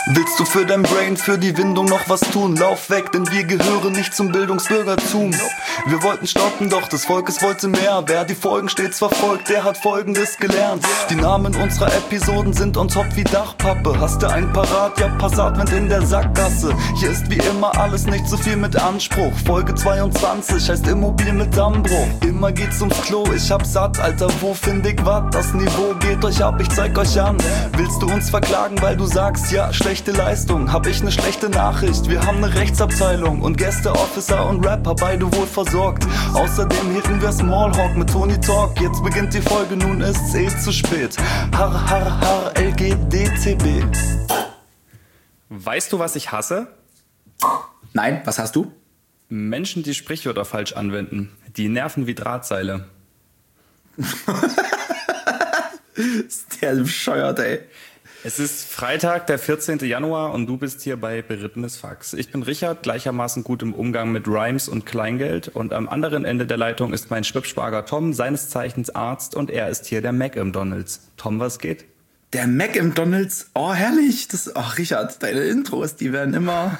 Willst du für dein Brain, für die Windung noch was tun? Lauf weg, denn wir gehören nicht zum Bildungsbürgertum. Wir wollten stoppen, doch des Volkes wollte mehr. Wer die Folgen stets verfolgt, der hat Folgendes gelernt. Die Namen unserer Episoden sind on top wie Dachpappe. Hast du ein parat? Ja, Passatwind in der Sackgasse. Hier ist wie immer alles nicht so viel mit Anspruch. Folge 22 heißt Immobil mit Dammbruch. Immer geht's ums Klo, ich hab satt, Alter, wo find ich wat? Das Niveau geht euch ab, ich zeig euch an. Willst du uns verklagen, weil du sagst, ja, schlechte Leistung? Hab ich ne schlechte Nachricht, wir haben ne Rechtsabteilung und Gäste, Officer und Rapper, beide wohl versorgt. Außerdem hitten wir Smallhawk mit Tony Talk. Jetzt beginnt die Folge, nun ist's zu spät. Har, har, har, LGDTB. Weißt du, was ich hasse? Nein, was hast du? Menschen, die Sprichwörter falsch anwenden. Die nerven wie Drahtseile. Ist der bescheuert, ey. Es ist Freitag, der 14. Januar und du bist hier bei Berittenes Fax. Ich bin Richard, gleichermaßen gut im Umgang mit Rhymes und Kleingeld. Und am anderen Ende der Leitung ist mein Schwibschwager Tom, seines Zeichens Arzt, und er ist hier der Mac im Donalds. Tom, was geht? Der Mac im Donalds, oh herrlich. Richard, deine Intros, die werden immer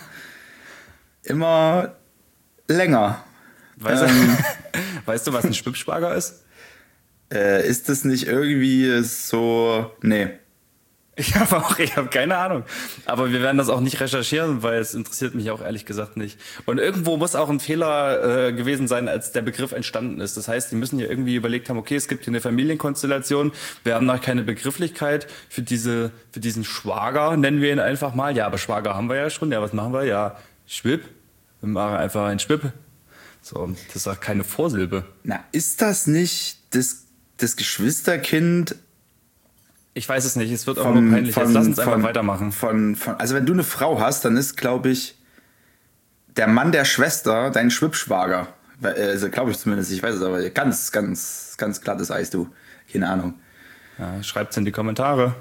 länger. Weißt du, was ein Schwibschwager ist? Ist das nicht irgendwie so... Nee. Ich habe keine Ahnung. Aber wir werden das auch nicht recherchieren, weil es interessiert mich auch ehrlich gesagt nicht. Und irgendwo muss auch ein Fehler gewesen sein, als der Begriff entstanden ist. Das heißt, die müssen ja irgendwie überlegt haben, okay, es gibt hier eine Familienkonstellation, wir haben noch keine Begrifflichkeit für diesen Schwager, nennen wir ihn einfach mal. Ja, aber Schwager haben wir ja schon. Ja, was machen wir? Ja, Schwib. Wir machen einfach einen Schwib. So, das ist auch keine Vorsilbe. Na, ist das nicht das Geschwisterkind? Ich weiß es nicht, es wird auch nur peinlich. Jetzt lass uns einfach weitermachen. Also wenn du eine Frau hast, dann ist, glaube ich, der Mann der Schwester dein Schwibschwager. Also glaube ich zumindest, ich weiß es aber ganz, ganz, ganz glattes Eis, du. Keine Ahnung. Ja, schreibt's in die Kommentare.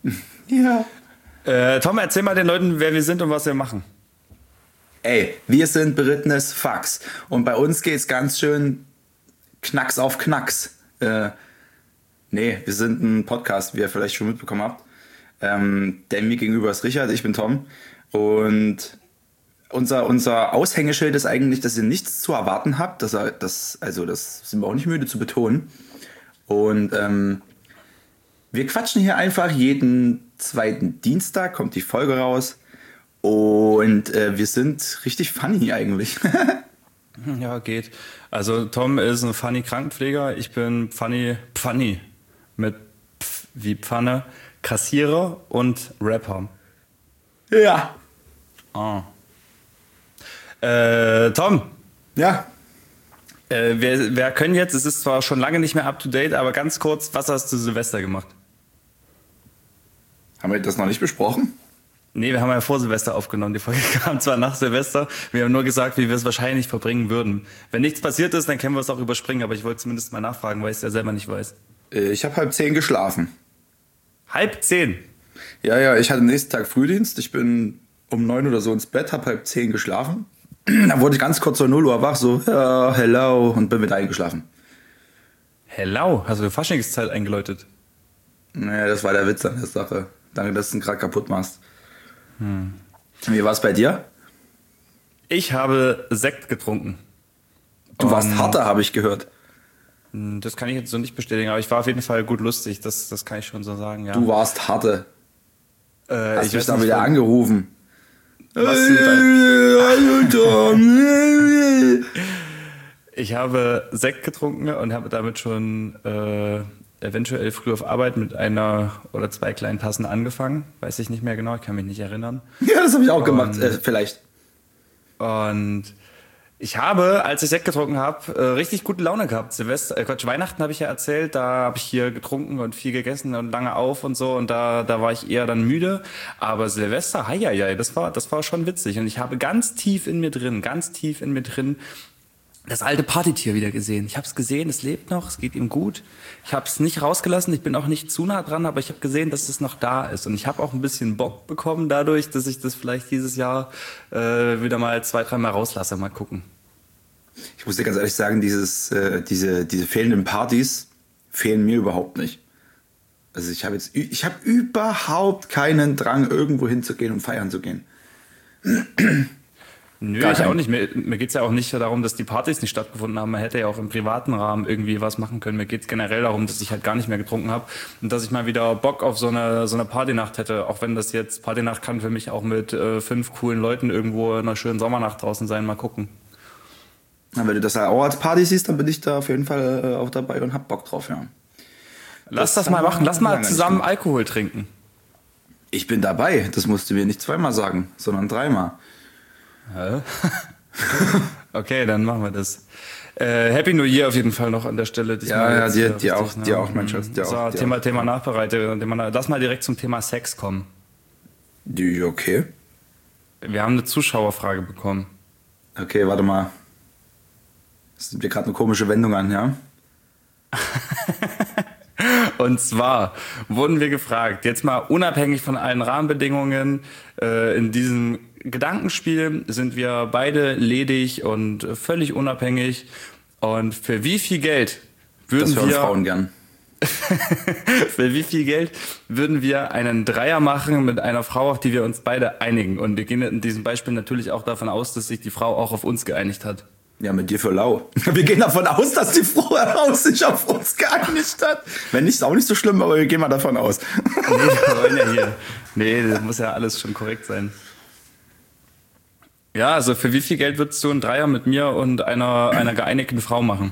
Ja. Tom, erzähl mal den Leuten, wer wir sind und was wir machen. Ey, wir sind Berittenes Fax. Und bei uns geht's ganz schön Knacks auf Knacks. Nee, wir sind ein Podcast, wie ihr vielleicht schon mitbekommen habt. Der mir gegenüber ist Richard, ich bin Tom. Und unser Aushängeschild ist eigentlich, dass ihr nichts zu erwarten habt. Das sind wir auch nicht müde zu betonen. Und wir quatschen hier einfach jeden zweiten Dienstag, kommt die Folge raus. Und wir sind richtig funny eigentlich. Ja, geht. Also Tom ist ein funny Krankenpfleger, ich bin funny mit Pf wie Pfanne, Kassierer und Rapper. Ja. Oh. Tom. Ja. Wir können jetzt, es ist zwar schon lange nicht mehr up to date, aber ganz kurz, was hast du Silvester gemacht? Haben wir das noch nicht besprochen? Nee, wir haben ja vor Silvester aufgenommen. Die Folge kam zwar nach Silvester. Wir haben nur gesagt, wie wir es wahrscheinlich verbringen würden. Wenn nichts passiert ist, dann können wir es auch überspringen. Aber ich wollte zumindest mal nachfragen, weil ich es ja selber nicht weiß. Ich habe 9:30 geschlafen. 9:30? Ja, ich hatte nächsten Tag Frühdienst. Ich bin um 9 oder so ins Bett, habe 9:30 geschlafen. Dann wurde ich ganz kurz um 0 Uhr wach, so, ja, hello, und bin wieder eingeschlafen. Hello? Hast du die Faschingszeit eingeläutet? Naja, das war der Witz an der Sache. Danke, dass du ihn gerade kaputt machst. Wie war es bei dir? Ich habe Sekt getrunken. Du warst harter, habe ich gehört. Das kann ich jetzt so nicht bestätigen, aber ich war auf jeden Fall gut lustig. Das kann ich schon so sagen, ja. Du warst harte. Hast ich mich weiß dann nicht, wieder angerufen. Ich habe Sekt getrunken und habe damit schon eventuell früh auf Arbeit mit einer oder zwei kleinen Tassen angefangen. Weiß ich nicht mehr genau, ich kann mich nicht erinnern. Ja, das habe ich auch gemacht, vielleicht. Und ich habe, als ich Sekt getrunken habe, richtig gute Laune gehabt. Weihnachten habe ich ja erzählt, da habe ich hier getrunken und viel gegessen und lange auf und so. Und da war ich eher dann müde. Aber Silvester, heieiei, das war schon witzig. Und ich habe ganz tief in mir drin, das alte Partytier wieder gesehen. Ich habe es gesehen, es lebt noch, es geht ihm gut. Ich habe es nicht rausgelassen, ich bin auch nicht zu nah dran, aber ich habe gesehen, dass es noch da ist. Und ich habe auch ein bisschen Bock bekommen dadurch, dass ich das vielleicht dieses Jahr wieder mal 2-3 Mal rauslasse. Mal gucken. Ich muss dir ganz ehrlich sagen, diese fehlenden Partys fehlen mir überhaupt nicht. Also ich habe überhaupt keinen Drang, irgendwo hinzugehen und feiern zu gehen. Nö, Gar ich keinen. auch nicht. Mir geht's ja auch nicht darum, dass die Partys nicht stattgefunden haben. Man hätte ja auch im privaten Rahmen irgendwie was machen können. Mir geht's generell darum, dass ich halt gar nicht mehr getrunken habe und dass ich mal wieder Bock auf so eine Partynacht hätte. Auch wenn das jetzt, Partynacht kann für mich auch mit 5 coolen Leuten irgendwo in einer schönen Sommernacht draußen sein. Mal gucken. Na, wenn du das auch als Party siehst, dann bin ich da auf jeden Fall auch dabei und hab Bock drauf, ja. Lass das mal machen. Lass mal lange nicht zusammen gemacht. Alkohol trinken. Ich bin dabei. Das musst du mir nicht zweimal sagen, sondern dreimal. Hä? Okay, dann machen wir das. Happy New Year auf jeden Fall noch an der Stelle. Ja, Diesmal jetzt, dir richtig, auch, mein Schatz. Dir So, auch, dir Thema, auch. Thema Nachbereite. Lass mal direkt zum Thema Sex kommen. Okay. Wir haben eine Zuschauerfrage bekommen. Okay, warte mal. Das nimmt dir gerade eine komische Wendung an, ja? Und zwar wurden wir gefragt, jetzt mal unabhängig von allen Rahmenbedingungen, in diesem Gedankenspiel sind wir beide ledig und völlig unabhängig. Und für wie viel Geld Das hören Frauen würden gern. für wie viel Geld würden wir einen Dreier machen mit einer Frau, auf die wir uns beide einigen? Und wir gehen in diesem Beispiel natürlich auch davon aus, dass sich die Frau auch auf uns geeinigt hat. Ja, mit dir für lau. Wir gehen davon aus, dass die Frau sich auf uns geeinigt hat. Wenn nicht, ist auch nicht so schlimm, aber wir gehen mal davon aus. Nee, wir wollen ja hier. Nee, das muss ja alles schon korrekt sein. Ja, also für wie viel Geld würdest du einen Dreier mit mir und einer geeinigten Frau machen?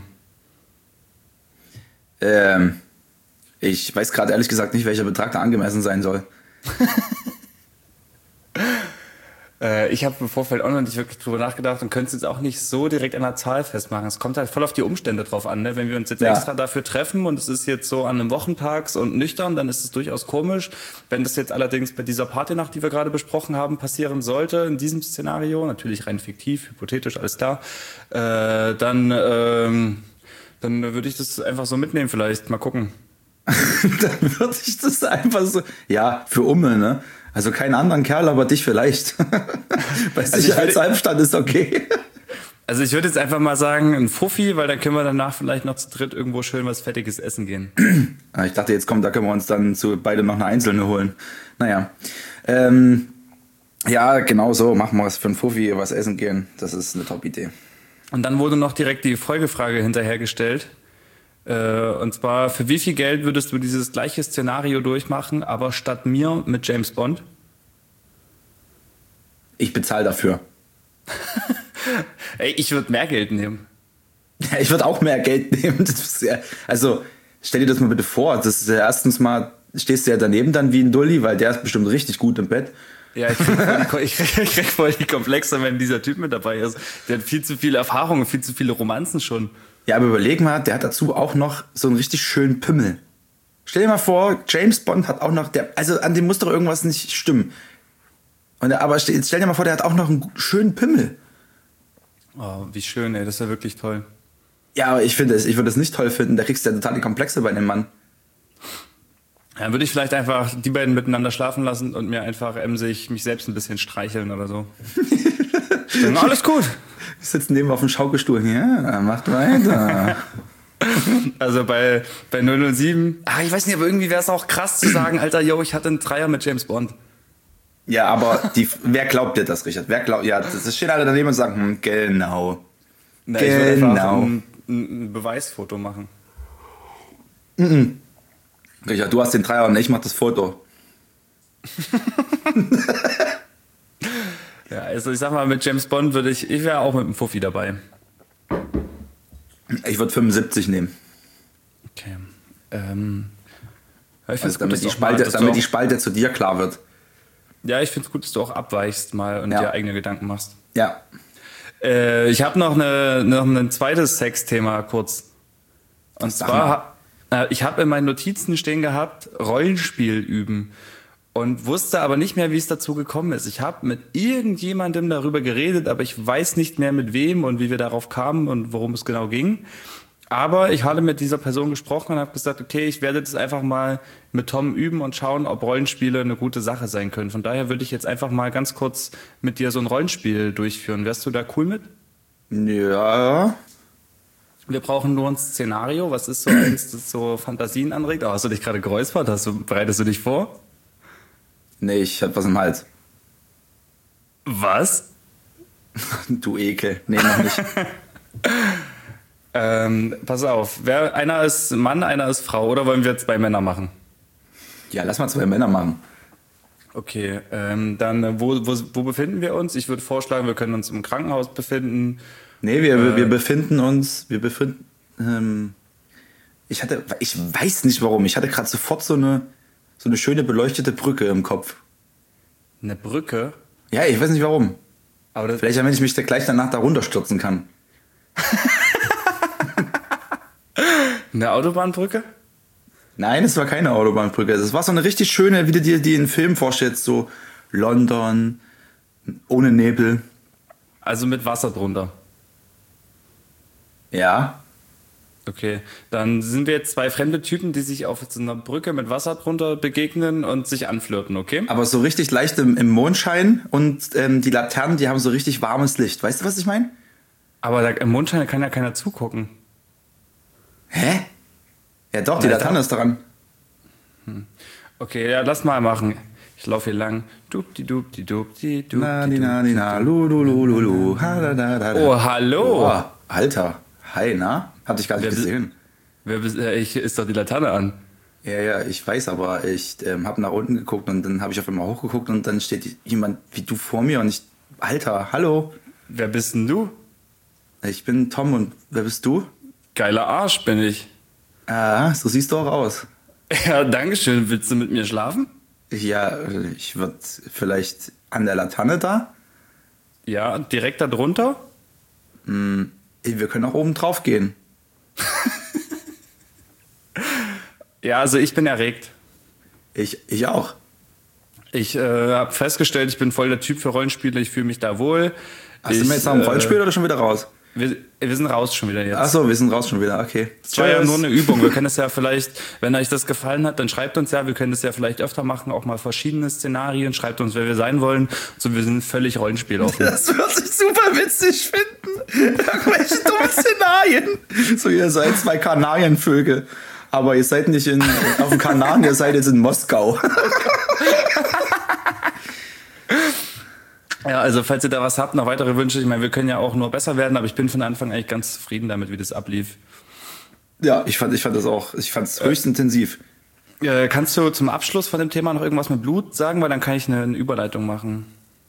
Ich weiß gerade ehrlich gesagt nicht, welcher Betrag da angemessen sein soll. Ich habe im Vorfeld auch noch nicht wirklich drüber nachgedacht und könnte es jetzt auch nicht so direkt an einer Zahl festmachen. Es kommt halt voll auf die Umstände drauf an. Ne? Wenn wir uns jetzt Ja. extra dafür treffen und es ist jetzt so an einem Wochentags und nüchtern, dann ist es durchaus komisch. Wenn das jetzt allerdings bei dieser Partynacht, die wir gerade besprochen haben, passieren sollte, in diesem Szenario, natürlich rein fiktiv, hypothetisch, alles klar, dann würde ich das einfach so mitnehmen vielleicht. Mal gucken. Dann würde ich das einfach so. Ja, für Umme, ne? Also keinen anderen Kerl, aber dich vielleicht. Bei ich würde- Sicherheitshalbstand ist okay. Also ich würde jetzt einfach mal sagen, ein Fuffi, weil dann können wir danach vielleicht noch zu dritt irgendwo schön was Fettiges essen gehen. Ah, ich dachte, jetzt kommt, da können wir uns dann beide noch eine einzelne holen. Naja. Ja, genau so. Machen wir was für ein Fuffi, was essen gehen. Das ist eine Top-Idee. Und dann wurde noch direkt die Folgefrage hinterhergestellt. Und zwar, für wie viel Geld würdest du dieses gleiche Szenario durchmachen, aber statt mir mit James Bond? Ich bezahle dafür. Ey, ich würde mehr Geld nehmen. Ja, ich würde auch mehr Geld nehmen. Das ist ja, also, stell dir das mal bitte vor. Das ist ja erstens mal, stehst du ja daneben dann wie ein Dulli, weil der ist bestimmt richtig gut im Bett. Ja, ich krieg voll die Komplexe, wenn dieser Typ mit dabei ist. Der hat viel zu viele Erfahrungen, viel zu viele Romanzen schon. Ja, aber überleg mal, der hat dazu auch noch so einen richtig schönen Pimmel. Stell dir mal vor, James Bond hat auch noch, also an dem muss doch irgendwas nicht stimmen. Aber jetzt stell dir mal vor, der hat auch noch einen schönen Pimmel. Oh, wie schön, ey, das ist ja wirklich toll. Ja, aber ich würde es nicht toll finden, da kriegst du ja total die Komplexe bei dem Mann. Dann würde ich vielleicht einfach die beiden miteinander schlafen lassen und mir einfach emsig mich selbst ein bisschen streicheln oder so. Dann alles gut. Wir sitzen neben auf dem Schaukelstuhl. Ja, macht weiter. Also bei 007, ich weiß nicht, aber irgendwie wäre es auch krass zu sagen, Alter, yo, ich hatte einen Dreier mit James Bond. Ja, aber wer glaubt dir das, Richard? Das stehen alle daneben und sagen, genau. Na, ich würde einfach Genau. ein Beweisfoto machen. Richard, du hast den Dreier und ich mach das Foto. Ja, also ich sag mal, mit James Bond ich wäre auch mit dem Fuffi dabei. Ich würde 75 nehmen. Okay. Ich find's Also gut, dass damit die Spalte zu dir klar wird. Ja, ich finde es gut, dass du auch abweichst mal und Ja. dir eigene Gedanken machst. Ja. Ich habe noch ein zweites Sexthema kurz. Und Sag zwar, ich habe in meinen Notizen stehen gehabt, Rollenspiel üben. Und wusste aber nicht mehr, wie es dazu gekommen ist. Ich habe mit irgendjemandem darüber geredet, aber ich weiß nicht mehr mit wem und wie wir darauf kamen und worum es genau ging. Aber ich hatte mit dieser Person gesprochen und habe gesagt, okay, ich werde das einfach mal mit Tom üben und schauen, ob Rollenspiele eine gute Sache sein können. Von daher würde ich jetzt einfach mal ganz kurz mit dir so ein Rollenspiel durchführen. Wärst du da cool mit? Ja. Wir brauchen nur ein Szenario. Was ist so eins, das so Fantasien anregt? Oh, hast du dich gerade geräuspert? Bereitest du dich vor? Nee, ich hab was im Hals. Was? Du Ekel. Nee, noch nicht. Pass auf. Einer ist Mann, einer ist Frau. Oder wollen wir jetzt 2 Männer machen? Ja, lass mal 2 Männer machen. Okay, dann wo befinden wir uns? Ich würde vorschlagen, wir können uns im Krankenhaus befinden. Nee, wir befinden uns, ich weiß nicht warum, ich hatte gerade sofort so eine schöne beleuchtete Brücke im Kopf. Eine Brücke? Ja, ich weiß nicht warum. Aber Vielleicht, damit ich mich gleich danach da runterstürzen kann. eine Autobahnbrücke? Nein, es war keine Autobahnbrücke. Es war so eine richtig schöne, wie du dir die in Filmen vorstellst, so London, ohne Nebel. Also mit Wasser drunter. Ja. Okay, dann sind wir jetzt 2 fremde Typen, die sich auf so einer Brücke mit Wasser drunter begegnen und sich anflirten, okay? Aber so richtig leicht im Mondschein und die Laternen, die haben so richtig warmes Licht. Weißt du, was ich meine? Aber im Mondschein kann ja keiner zugucken. Hä? Ja doch, die Laterne ist daran. Okay, ja, lass mal machen. Ich laufe hier lang. Dupdi-dupdi-dupdi. Na, di, na, di, na, lu, lu, lu, lu, lu, ha, da, da, da, da. Oh, hallo. Oh, Alter. Hi, na? Hab dich gar nicht gesehen. Ist doch die Laterne an. Ja, ich weiß, aber ich hab nach unten geguckt und dann habe ich auf einmal hochgeguckt und dann steht jemand wie du vor mir und ich, Alter, hallo. Wer bist denn du? Ich bin Tom und wer bist du? Geiler Arsch bin ich. Ah, so siehst du auch aus. Ja, dankeschön. Willst du mit mir schlafen? Ja, ich würde vielleicht an der Laterne da. Ja, direkt da drunter? Wir können auch oben drauf gehen. Ja, also ich bin erregt. Ich auch. Ich habe festgestellt, ich bin voll der Typ für Rollenspiele. Ich fühle mich da wohl. Sind wir jetzt noch im Rollenspiel oder schon wieder raus? Wir sind raus schon wieder jetzt. Achso, wir sind raus schon wieder, okay. Das war ja nur eine Übung. Wir können es ja vielleicht, wenn euch das gefallen hat, dann schreibt uns ja. Wir können das ja vielleicht öfter machen, auch mal verschiedene Szenarien. Schreibt uns, wer wir sein wollen. So, wir sind völlig Rollenspieloffen. Das wird sich super witzig finden. Irgendwelche dummen Szenarien. So, ihr seid 2 Kanarienvögel. Aber ihr seid nicht auf den Kanaren, ihr seid jetzt in Moskau. Ja, also falls ihr da was habt, noch weitere Wünsche, ich meine, wir können ja auch nur besser werden, aber ich bin von Anfang an eigentlich ganz zufrieden damit, wie das ablief. Ja, ich fand das auch, ich fand es höchst intensiv. Kannst du zum Abschluss von dem Thema noch irgendwas mit Blut sagen, weil dann kann ich eine Überleitung machen.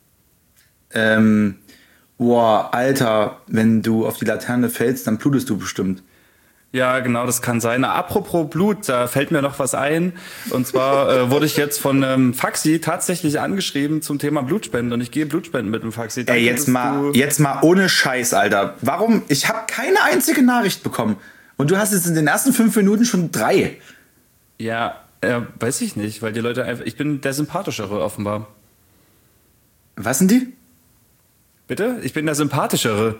Boah, Alter, wenn du auf die Laterne fällst, dann blutest du bestimmt. Ja, genau, das kann sein. Na, apropos Blut, da fällt mir noch was ein. Und zwar wurde ich jetzt von Faxi tatsächlich angeschrieben zum Thema Blutspenden. Und ich gehe Blutspenden mit dem Faxi. Ey, jetzt mal ohne Scheiß, Alter. Warum? Ich habe keine einzige Nachricht bekommen. Und du hast jetzt in den ersten 5 Minuten schon 3. Ja, weiß ich nicht, weil die Leute einfach... Ich bin der Sympathischere offenbar. Was sind die? Bitte? Ich bin der Sympathischere.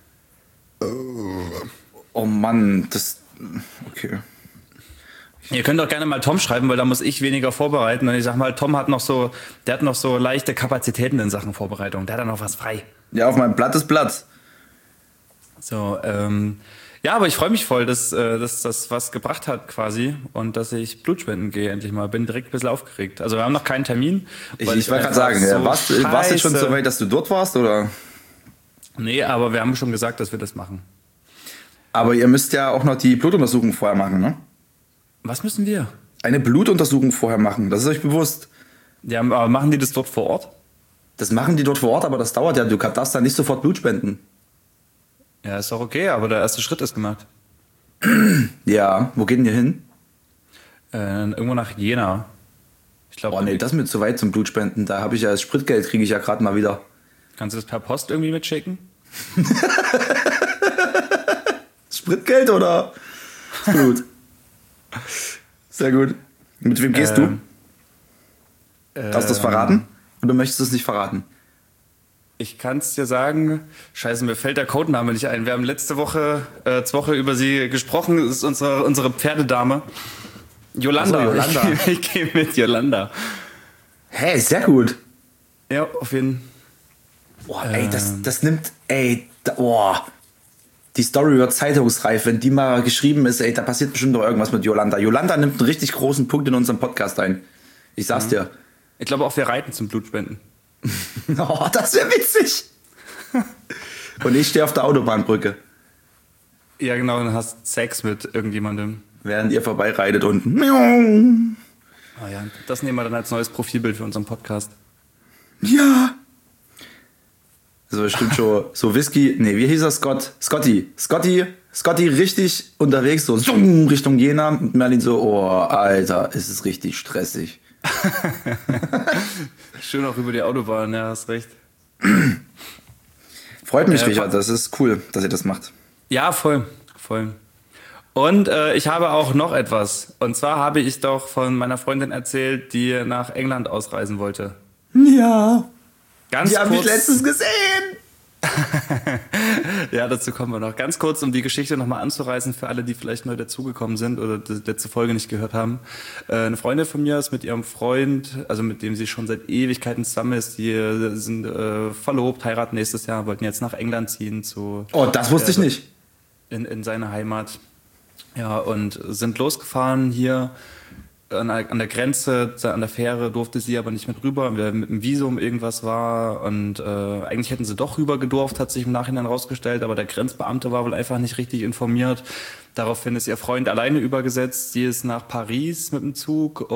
Oh Mann, das... Okay. Ihr könnt doch gerne mal Tom schreiben, weil da muss ich weniger vorbereiten. Und ich sag mal, Tom hat noch so leichte Kapazitäten in Sachen Vorbereitung. Der hat da noch was frei. Ja, auf meinem Blatt ist Blatt. So, ja, aber ich freue mich voll, dass das was gebracht hat quasi und dass ich Blutspenden gehe endlich mal. Bin direkt ein bisschen aufgeregt. Also wir haben noch keinen Termin. Ich wollte gerade sagen, so warst du jetzt schon so weit, dass du dort warst, oder? Nee, aber wir haben schon gesagt, dass wir das machen. Aber ihr müsst ja auch noch die Blutuntersuchung vorher machen, ne? Was müssen wir? Eine Blutuntersuchung vorher machen, das ist euch bewusst. Ja, aber machen die das dort vor Ort? Das machen die dort vor Ort, aber das dauert ja. Du darfst da nicht sofort Blut spenden. Ja, ist doch okay, aber der erste Schritt ist gemacht. Ja, wo geht denn ihr hin? Irgendwo nach Jena. Ich glaube. Oh nee, das ist mir zu weit zum Blutspenden. Da habe ich ja das Spritgeld, kriege ich ja gerade mal wieder. Kannst du das per Post irgendwie mitschicken? Spritgeld oder Blut? Sehr gut. Mit wem gehst du? Darfst du das verraten? Oder möchtest du es nicht verraten? Ich kann es dir sagen, scheiße, mir fällt der Codename nicht ein. Wir haben letzte Woche über sie gesprochen. Das ist unsere Pferdedame. Yolanda. Ach so, Yolanda. Ich gehe mit Yolanda. Hey, sehr gut. Ja, auf jeden Fall. Boah, ey, das nimmt, ey, boah. die Story wird zeitungsreif. Wenn die mal geschrieben ist, ey, da passiert bestimmt doch irgendwas mit Yolanda. Yolanda nimmt einen richtig großen Punkt in unserem Podcast ein. Ich sag's dir. Ich glaube auch, wir reiten zum Blutspenden. Oh, das wäre witzig. Und ich stehe auf der Autobahnbrücke. Ja, genau, dann hast Sex mit irgendjemandem. Während ihr vorbeireitet unten. Ah ja, das nehmen wir dann als neues Profilbild für unseren Podcast. Ja. So bestimmt schon so Whisky. Nee, wie hieß er? Scotty richtig unterwegs, so Richtung Jena. Und Merlin so, oh, Alter, es ist richtig stressig. Schön auch über die Autobahn, ja, hast recht. Freut mich, Richard, das ist cool, dass ihr das macht. Ja, voll. Und ich habe auch noch etwas. Und zwar habe ich doch von meiner Freundin erzählt, die nach England ausreisen wollte. Ja. Ganz Die habe ich kurz. letztens gesehen. Ja, dazu kommen wir noch. Ganz kurz, um die Geschichte nochmal anzureißen für alle, die vielleicht neu dazugekommen sind oder die letzte Folge nicht gehört haben. Eine Freundin von mir ist mit ihrem Freund, also mit dem sie schon seit Ewigkeiten zusammen ist, die sind verlobt, heiraten nächstes Jahr, wollten jetzt nach England ziehen Oh, das wusste ich nicht. in seine Heimat. Ja, und sind losgefahren hier an der Grenze, an der Fähre durfte sie aber nicht mit rüber, weil mit dem Visum irgendwas war und eigentlich hätten sie doch rüber gedurft, hat sich im Nachhinein rausgestellt, aber der Grenzbeamte war wohl einfach nicht richtig informiert. Daraufhin ist ihr Freund alleine übergesetzt, sie ist nach Paris mit dem Zug.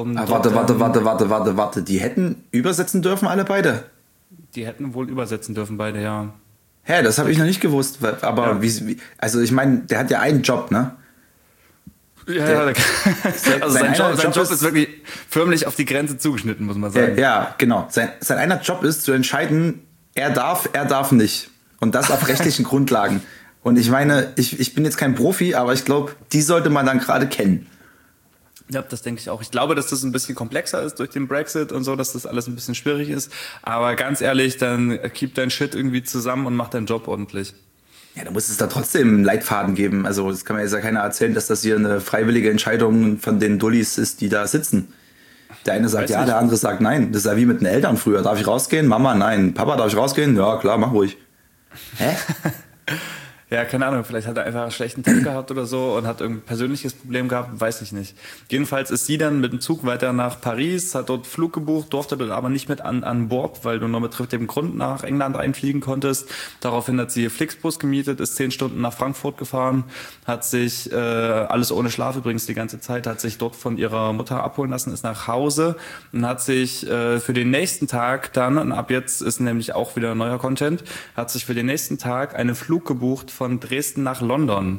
Warte, die hätten übersetzen dürfen, alle beide? Die hätten wohl übersetzen dürfen, beide, ja. Hä, das habe ich noch nicht gewusst, aber Ja. also ich meine, der hat ja einen Job, ne? Ja, also sein Job ist ist wirklich förmlich auf die Grenze zugeschnitten, muss man sagen. Ja, genau. Sein einer Job ist zu entscheiden, er darf nicht. Und das auf rechtlichen Grundlagen. Und ich meine, ich bin jetzt kein Profi, aber ich glaube, die sollte man dann gerade kennen. Ja, das denke ich auch. Ich glaube, dass das ein bisschen komplexer ist durch den Brexit und so, dass das alles ein bisschen schwierig ist. Aber ganz ehrlich, dann keep dein Shit irgendwie zusammen und mach deinen Job ordentlich. Ja, da muss es da trotzdem einen Leitfaden geben. Also das kann mir jetzt ja keiner erzählen, dass das hier eine freiwillige Entscheidung von den Dullis ist, die da sitzen. Der eine sagt Weiß ja, nicht. der andere sagt nein. Das ist ja wie mit den Eltern früher. Darf ich rausgehen? Mama, nein. Papa, darf ich rausgehen? Ja, klar, mach ruhig. Hä? Ja, keine Ahnung, vielleicht hat er einfach einen schlechten Tag gehabt oder so und hat irgendein persönliches Problem gehabt, weiß ich nicht. Jedenfalls ist sie dann mit dem Zug weiter nach Paris, hat dort Flug gebucht, durfte dort aber nicht mit an Bord, weil du nur mit dem Grund nach England einfliegen konntest. Daraufhin hat sie Flixbus gemietet, ist 10 Stunden nach Frankfurt gefahren, hat sich, alles ohne Schlaf übrigens die ganze Zeit, hat sich dort von ihrer Mutter abholen lassen, ist nach Hause und hat sich für den nächsten Tag dann, und ab jetzt ist nämlich auch wieder neuer Content, hat sich für den nächsten Tag einen Flug gebucht von Dresden nach London.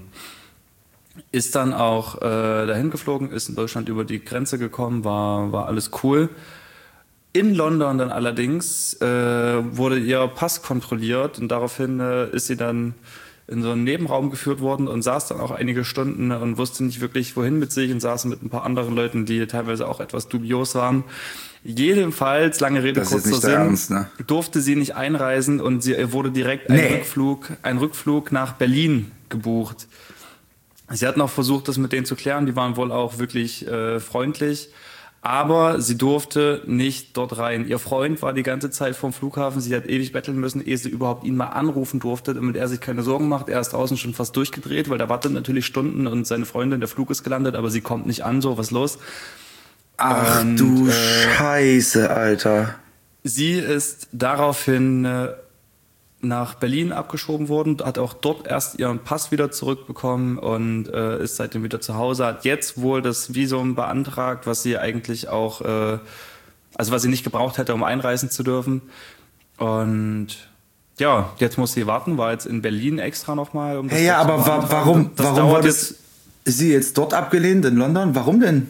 Ist dann auch dahin geflogen, ist in Deutschland über die Grenze gekommen, war alles cool. In London dann allerdings wurde ihr Pass kontrolliert und daraufhin ist sie dann in so einen Nebenraum geführt worden und saß dann auch einige Stunden und wusste nicht wirklich, wohin mit sich und saß mit ein paar anderen Leuten, die teilweise auch etwas dubios waren. Jedenfalls, lange Rede, Das ist kurzer nicht der Sinn, Ernst, ne? durfte sie nicht einreisen und sie wurde direkt ein Rückflug nach Berlin gebucht. Sie hat noch versucht, das mit denen zu klären, die waren wohl auch wirklich freundlich, aber sie durfte nicht dort rein. Ihr Freund war die ganze Zeit vom Flughafen, sie hat ewig betteln müssen, ehe sie überhaupt ihn mal anrufen durfte, damit er sich keine Sorgen macht. Er ist draußen schon fast durchgedreht, weil da wartet natürlich Stunden und seine Freundin, der Flug ist gelandet, aber sie kommt nicht an, so, was los? Ach Und, du Scheiße, Alter. Sie ist daraufhin nach Berlin abgeschoben worden, hat auch dort erst ihren Pass wieder zurückbekommen und ist seitdem wieder zu Hause, hat jetzt wohl das Visum beantragt, was sie eigentlich auch, also was sie nicht gebraucht hätte, um einreisen zu dürfen. Und ja, jetzt muss sie warten, war jetzt in Berlin extra nochmal. Um Hey, ja, aber warum war sie jetzt dort abgelehnt in London? Warum denn?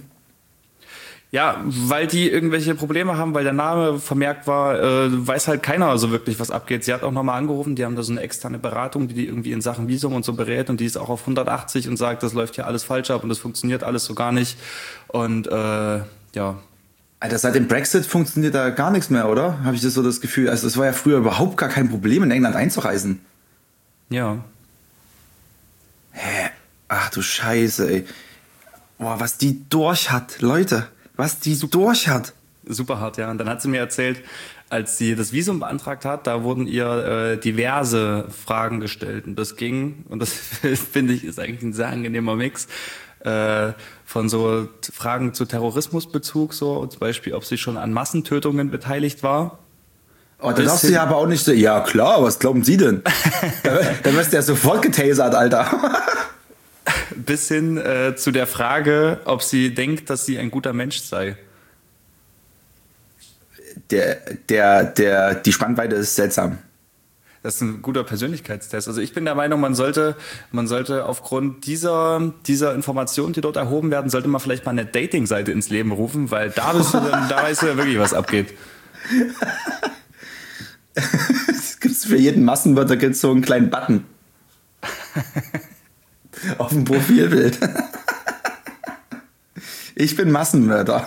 Ja, weil die irgendwelche Probleme haben, weil der Name vermerkt war, weiß halt keiner so wirklich, was abgeht. Sie hat auch nochmal angerufen, die haben da so eine externe Beratung, die irgendwie in Sachen Visum und so berät und die ist auch auf 180 und sagt, das läuft hier alles falsch ab und das funktioniert alles so gar nicht. Und ja. Alter, seit dem Brexit funktioniert da gar nichts mehr, oder? Habe ich das so das Gefühl? Also es war ja früher überhaupt gar kein Problem, in England einzureisen. Ja. Hä? Ach du Scheiße, ey. Boah, was die durch hat, Leute. Was die durch hat. super hart, ja. Und dann hat sie mir erzählt, als sie das Visum beantragt hat, da wurden ihr diverse Fragen gestellt. Und das ging, und das finde ich, ist eigentlich ein sehr angenehmer Mix, von so Fragen zu Terrorismusbezug, so zum Beispiel, ob sie schon an Massentötungen beteiligt war. Oh, da darfst du ja aber auch nicht so, ja klar, was glauben Sie denn? Da wirst du ja sofort getasert, Alter. Bis hin zu der Frage, ob sie denkt, dass sie ein guter Mensch sei. Die Spannweite ist seltsam. Das ist ein guter Persönlichkeitstest. Also ich bin der Meinung, man sollte aufgrund dieser Informationen, die dort erhoben werden, sollte man vielleicht mal eine Dating-Seite ins Leben rufen, weil da weißt du ja wirklich, was abgeht. Es gibt für jeden Massenwörter gibt's so einen kleinen Button. Auf dem Profilbild. Ich bin Massenmörder.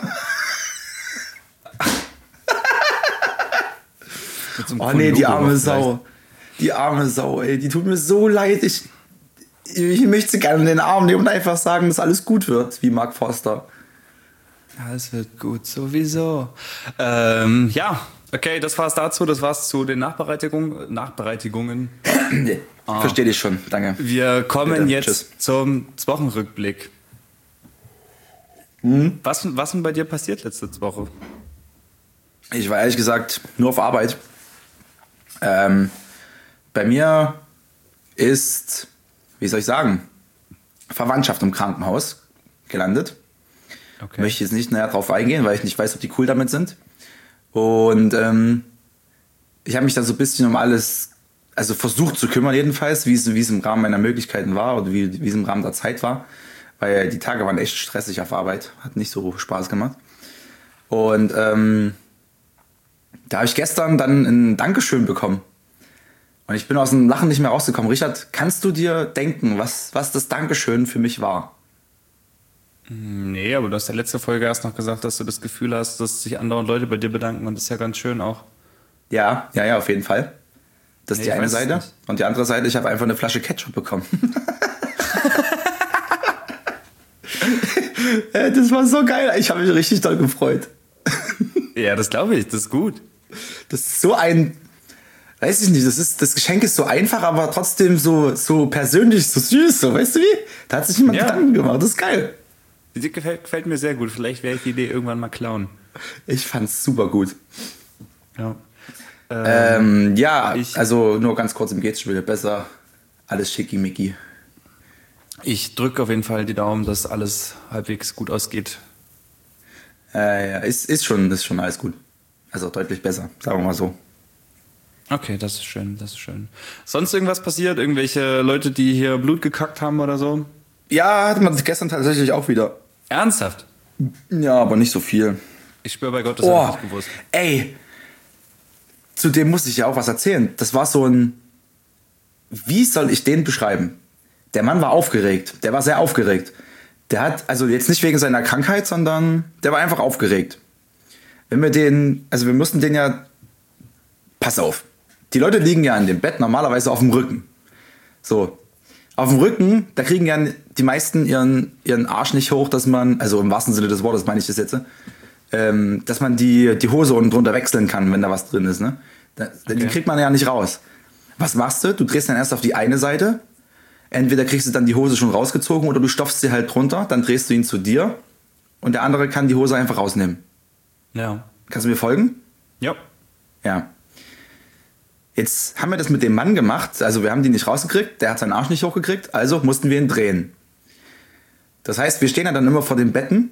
Oh nee, die arme Sau. Die arme Sau, ey. Die tut mir so leid. Ich möchte sie gerne in den Arm nehmen und einfach sagen, dass alles gut wird, wie Mark Forster. Alles wird gut, sowieso. Ja, okay, das war's dazu. Das war's zu den Nachbereitigungen. Verstehe dich schon, danke. Wir kommen jetzt zum Wochenrückblick. Was denn bei dir passiert letzte Woche? Ich war ehrlich gesagt nur auf Arbeit. Bei mir ist, wie soll ich sagen, Verwandtschaft im Krankenhaus gelandet. Okay. Möchte jetzt nicht näher drauf eingehen, weil ich nicht weiß, ob die cool damit sind. Und ich habe mich da so ein bisschen um alles, also versucht zu kümmern jedenfalls, wie es im Rahmen meiner Möglichkeiten war oder wie es im Rahmen der Zeit war. Weil die Tage waren echt stressig auf Arbeit, hat nicht so Spaß gemacht. Und da habe ich gestern dann ein Dankeschön bekommen. Und ich bin aus dem Lachen nicht mehr rausgekommen. Richard, kannst du dir denken, was das Dankeschön für mich war? Nee, aber du hast ja letzte Folge erst noch gesagt, dass du das Gefühl hast, dass sich andauernd Leute bei dir bedanken und das ist ja ganz schön auch. Ja, auf jeden Fall. Das ist die eine Seite. Und die andere Seite, ich habe einfach eine Flasche Ketchup bekommen. Das war so geil. Ich habe mich richtig doll gefreut. Ja, das glaube ich. Das ist gut. Das ist so ein... Weiß ich nicht, das Geschenk ist so einfach, aber trotzdem so persönlich, so süß, so, weißt du wie? Da hat sich jemand Gedanken gemacht, das ist geil. Die gefällt mir sehr gut, vielleicht werde ich die Idee irgendwann mal klauen. Ich fand's super gut. Ja. Also nur ganz kurz, im geht's schon wieder besser. Alles schickimicki. Ich drücke auf jeden Fall die Daumen, dass alles halbwegs gut ausgeht. Ist schon alles gut. Also deutlich besser, sagen wir mal so. Okay, das ist schön. Sonst irgendwas passiert? Irgendwelche Leute, die hier Blut gekackt haben oder so? Ja, hatte man gestern tatsächlich auch wieder. Ernsthaft? Ja, aber nicht so viel. Ich schwöre bei Gott, das habe ich nicht gewusst. Ey, zu dem muss ich ja auch was erzählen. Das war so ein... Wie soll ich den beschreiben? Der Mann war aufgeregt. Der war sehr aufgeregt. Der hat, also jetzt nicht wegen seiner Krankheit, sondern der war einfach aufgeregt. Wir mussten den ja... Pass auf. Die Leute liegen ja in dem Bett normalerweise auf dem Rücken. So. Auf dem Rücken, da kriegen ja die meisten ihren Arsch nicht hoch, dass man, also im wahrsten Sinne des Wortes meine ich das jetzt, dass man die Hose unten drunter wechseln kann, wenn da was drin ist, ne? Die kriegt man ja nicht raus. Was machst du? Du drehst dann erst auf die eine Seite. Entweder kriegst du dann die Hose schon rausgezogen oder du stopfst sie halt drunter, dann drehst du ihn zu dir und der andere kann die Hose einfach rausnehmen. Ja. Kannst du mir folgen? Ja. Ja. Jetzt haben wir das mit dem Mann gemacht, also wir haben den nicht rausgekriegt, der hat seinen Arsch nicht hochgekriegt, also mussten wir ihn drehen. Das heißt, wir stehen ja dann immer vor den Betten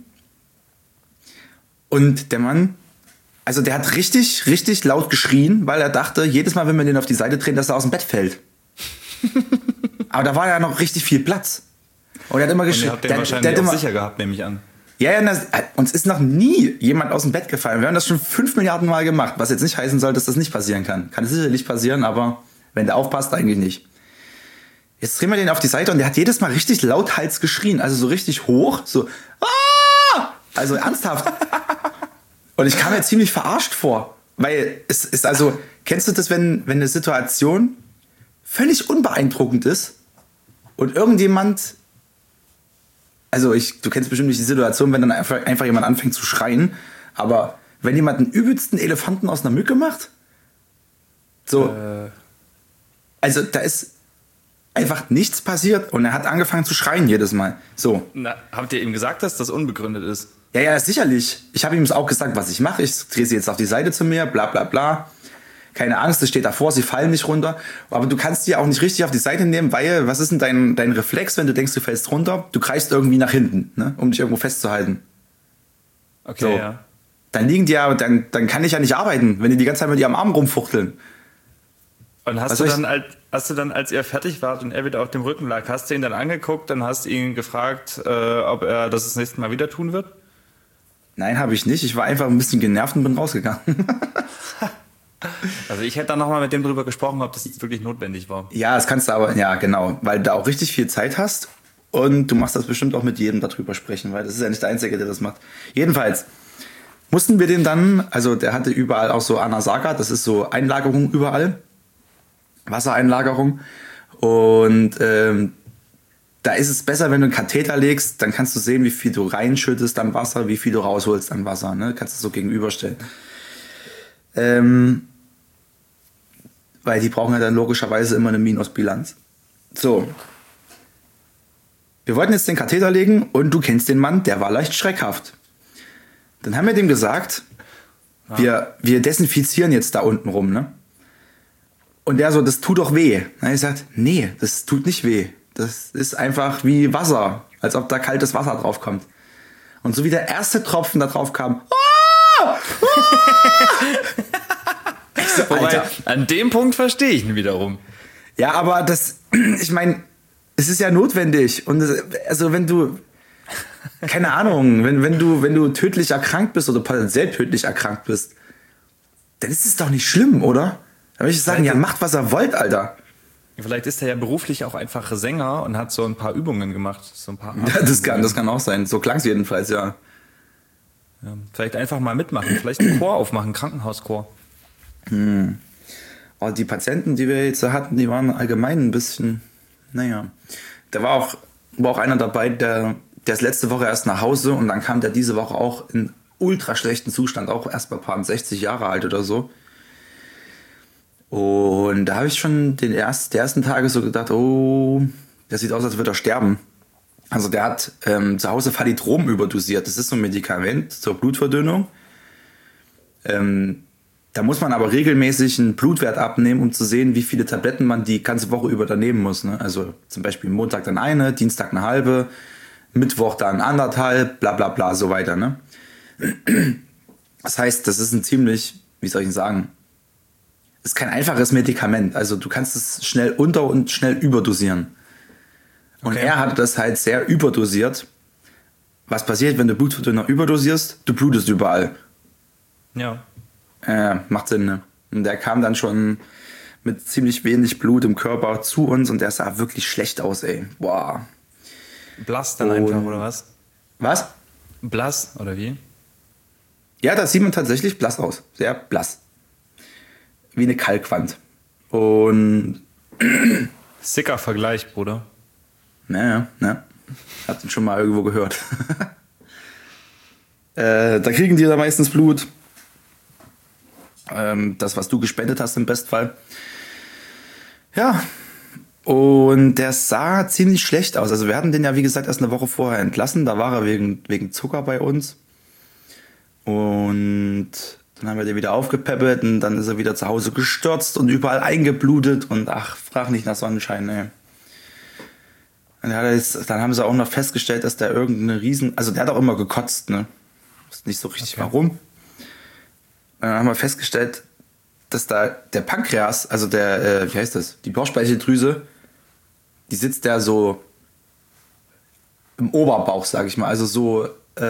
und der Mann, also der hat richtig, richtig laut geschrien, weil er dachte, jedes Mal, wenn wir den auf die Seite drehen, dass er aus dem Bett fällt. Aber da war ja noch richtig viel Platz. Und er hat immer geschrien. Und ihr habt den wahrscheinlich auch sicher gehabt, nehme ich an. Ja, uns ist noch nie jemand aus dem Bett gefallen. Wir haben das schon 5 Milliarden Mal gemacht, was jetzt nicht heißen soll, dass das nicht passieren kann. Kann sicherlich passieren, aber wenn der aufpasst, eigentlich nicht. Jetzt drehen wir den auf die Seite und der hat jedes Mal richtig lauthals geschrien, also so richtig hoch, so Aah! Also ernsthaft. Und ich kam mir ziemlich verarscht vor, weil es ist also, kennst du das, wenn eine Situation völlig unbeeindruckend ist und irgendjemand... Also du kennst bestimmt nicht die Situation, wenn dann einfach jemand anfängt zu schreien, aber wenn jemand einen übelsten Elefanten aus einer Mücke macht? So. Also da ist einfach nichts passiert und er hat angefangen zu schreien jedes Mal. So. Na, habt ihr ihm gesagt, dass das unbegründet ist? Ja, sicherlich. Ich habe ihm auch gesagt, was ich mache. Ich drehe sie jetzt auf die Seite zu mir, bla bla bla. Keine Angst, es steht davor, sie fallen nicht runter. Aber du kannst die auch nicht richtig auf die Seite nehmen, weil, was ist denn dein Reflex, wenn du denkst, du fällst runter? Du greifst irgendwie nach hinten, ne, um dich irgendwo festzuhalten. Okay, so. ja. Dann liegen die ja, dann kann ich ja nicht arbeiten, wenn die die ganze Zeit mit dir am Arm rumfuchteln. Und hast du dann, als ihr fertig wart und er wieder auf dem Rücken lag, hast du ihn dann angeguckt und hast ihn gefragt, ob er das nächste Mal wieder tun wird? Nein, habe ich nicht. Ich war einfach ein bisschen genervt und bin rausgegangen. Also ich hätte dann nochmal mit dem drüber gesprochen, ob das jetzt wirklich notwendig war. Ja, das kannst du aber, ja genau, weil du da auch richtig viel Zeit hast und du machst das bestimmt auch mit jedem darüber sprechen, weil das ist ja nicht der Einzige, der das macht. Jedenfalls mussten wir den dann, also der hatte überall auch so Anasaka, das ist so Einlagerung überall, Wassereinlagerung und da ist es besser, wenn du einen Katheter legst, dann kannst du sehen, wie viel du reinschüttest an Wasser, wie viel du rausholst an Wasser, ne? Kannst du so gegenüberstellen. Weil die brauchen ja dann logischerweise immer eine Minusbilanz. So. Wir wollten jetzt den Katheter legen und du kennst den Mann, der war leicht schreckhaft. Dann haben wir dem gesagt, wir desinfizieren jetzt da unten rum, ne? Und der so, das tut doch weh. Dann habe ich gesagt, nee, das tut nicht weh. Das ist einfach wie Wasser, als ob da kaltes Wasser drauf kommt. Und so wie der erste Tropfen da drauf kam, Wobei, an dem Punkt verstehe ich ihn wiederum. Ja, aber das, ich meine, es ist ja notwendig. Und also wenn du, keine Ahnung, wenn du tödlich erkrankt bist oder potenziell tödlich erkrankt bist, dann ist es doch nicht schlimm, oder? Da würde ich sagen, ja, macht, was ihr wollt, Alter. Vielleicht ist er ja beruflich auch einfach Sänger und hat so ein paar Übungen gemacht. So ein paar Ja, das kann auch sein. So klang es jedenfalls, ja. Ja. Vielleicht einfach mal mitmachen. Vielleicht einen Chor aufmachen, einen Krankenhauschor. Aber die Patienten, die wir jetzt hatten, die waren allgemein ein bisschen, naja. Da war auch einer dabei, der ist letzte Woche erst nach Hause und dann kam der diese Woche auch in ultra schlechten Zustand, auch erst mal 60 Jahre alt oder so. Und da habe ich schon die ersten Tage so gedacht, oh, der sieht aus, als würde er sterben. Also der hat zu Hause Phalitrom überdosiert. Das ist so ein Medikament zur Blutverdünnung. Da muss man aber regelmäßig einen Blutwert abnehmen, um zu sehen, wie viele Tabletten man die ganze Woche über da nehmen muss. Ne? Also zum Beispiel Montag dann eine, Dienstag eine halbe, Mittwoch dann 1,5, bla bla bla, so weiter. Ne? Das heißt, das ist ein ziemlich, wie soll ich sagen, ist kein einfaches Medikament. Also du kannst es schnell unter- und schnell überdosieren. Und er hatte das halt sehr überdosiert. Was passiert, wenn du Blutverdünner überdosierst? Du blutest überall. Ja. Macht Sinn, ne? Und der kam dann schon mit ziemlich wenig Blut im Körper zu uns und der sah wirklich schlecht aus, ey. Boah. Blass dann einfach, oder was? Was? Blass, oder wie? Ja, da sieht man tatsächlich blass aus. Sehr blass. Wie eine Kalkwand. Und Sicker Vergleich, Bruder. naja, ne? Habt ihr schon mal irgendwo gehört. Da kriegen die da meistens Blut. Das, was du gespendet hast im Bestfall. Ja. Und der sah ziemlich schlecht aus. Also wir hatten den ja, wie gesagt, erst eine Woche vorher entlassen. Da war er wegen Zucker bei uns. Und dann haben wir den wieder aufgepäppelt und dann ist er wieder zu Hause gestürzt und überall eingeblutet und ach, frag nicht nach Sonnenschein, ey. Und dann haben sie auch noch festgestellt, dass der irgendeine also der hat auch immer gekotzt, ne? Ist nicht so richtig warum. Und dann haben wir festgestellt, dass da der Pankreas, also wie heißt das? Die Bauchspeicheldrüse, die sitzt da so im Oberbauch, sag ich mal. Also so,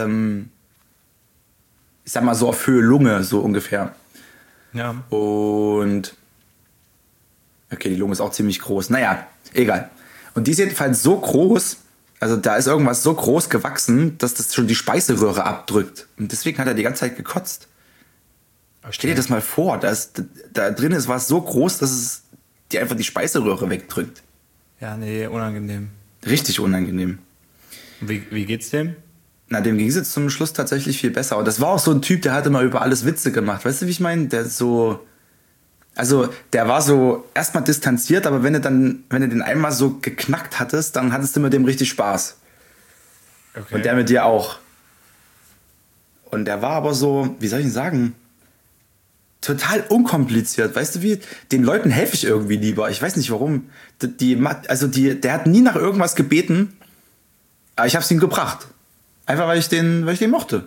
ich sag mal so auf Höhe Lunge, so ungefähr. Ja. Und okay, die Lunge ist auch ziemlich groß. Naja, egal. Und die ist jedenfalls so groß, also da ist irgendwas so groß gewachsen, dass das schon die Speiseröhre abdrückt. Und deswegen hat er die ganze Zeit gekotzt. Okay. Stell dir das mal vor, da drin ist was so groß, dass es dir einfach die Speiseröhre wegdrückt. Ja, nee, unangenehm. Richtig unangenehm. Wie geht's dem? Na, dem ging es jetzt zum Schluss tatsächlich viel besser. Und das war auch so ein Typ, der hat immer über alles Witze gemacht. Weißt du, wie ich meine? Also, der war so erstmal distanziert, aber wenn du den einmal so geknackt hattest, dann hattest du mit dem richtig Spaß. Okay. Und der mit dir auch. Und der war aber so, wie soll ich denn sagen, total unkompliziert. Weißt du wie? Den Leuten helfe ich irgendwie lieber. Ich weiß nicht warum. Der hat nie nach irgendwas gebeten, aber ich habe es ihm gebracht. Einfach weil ich den mochte.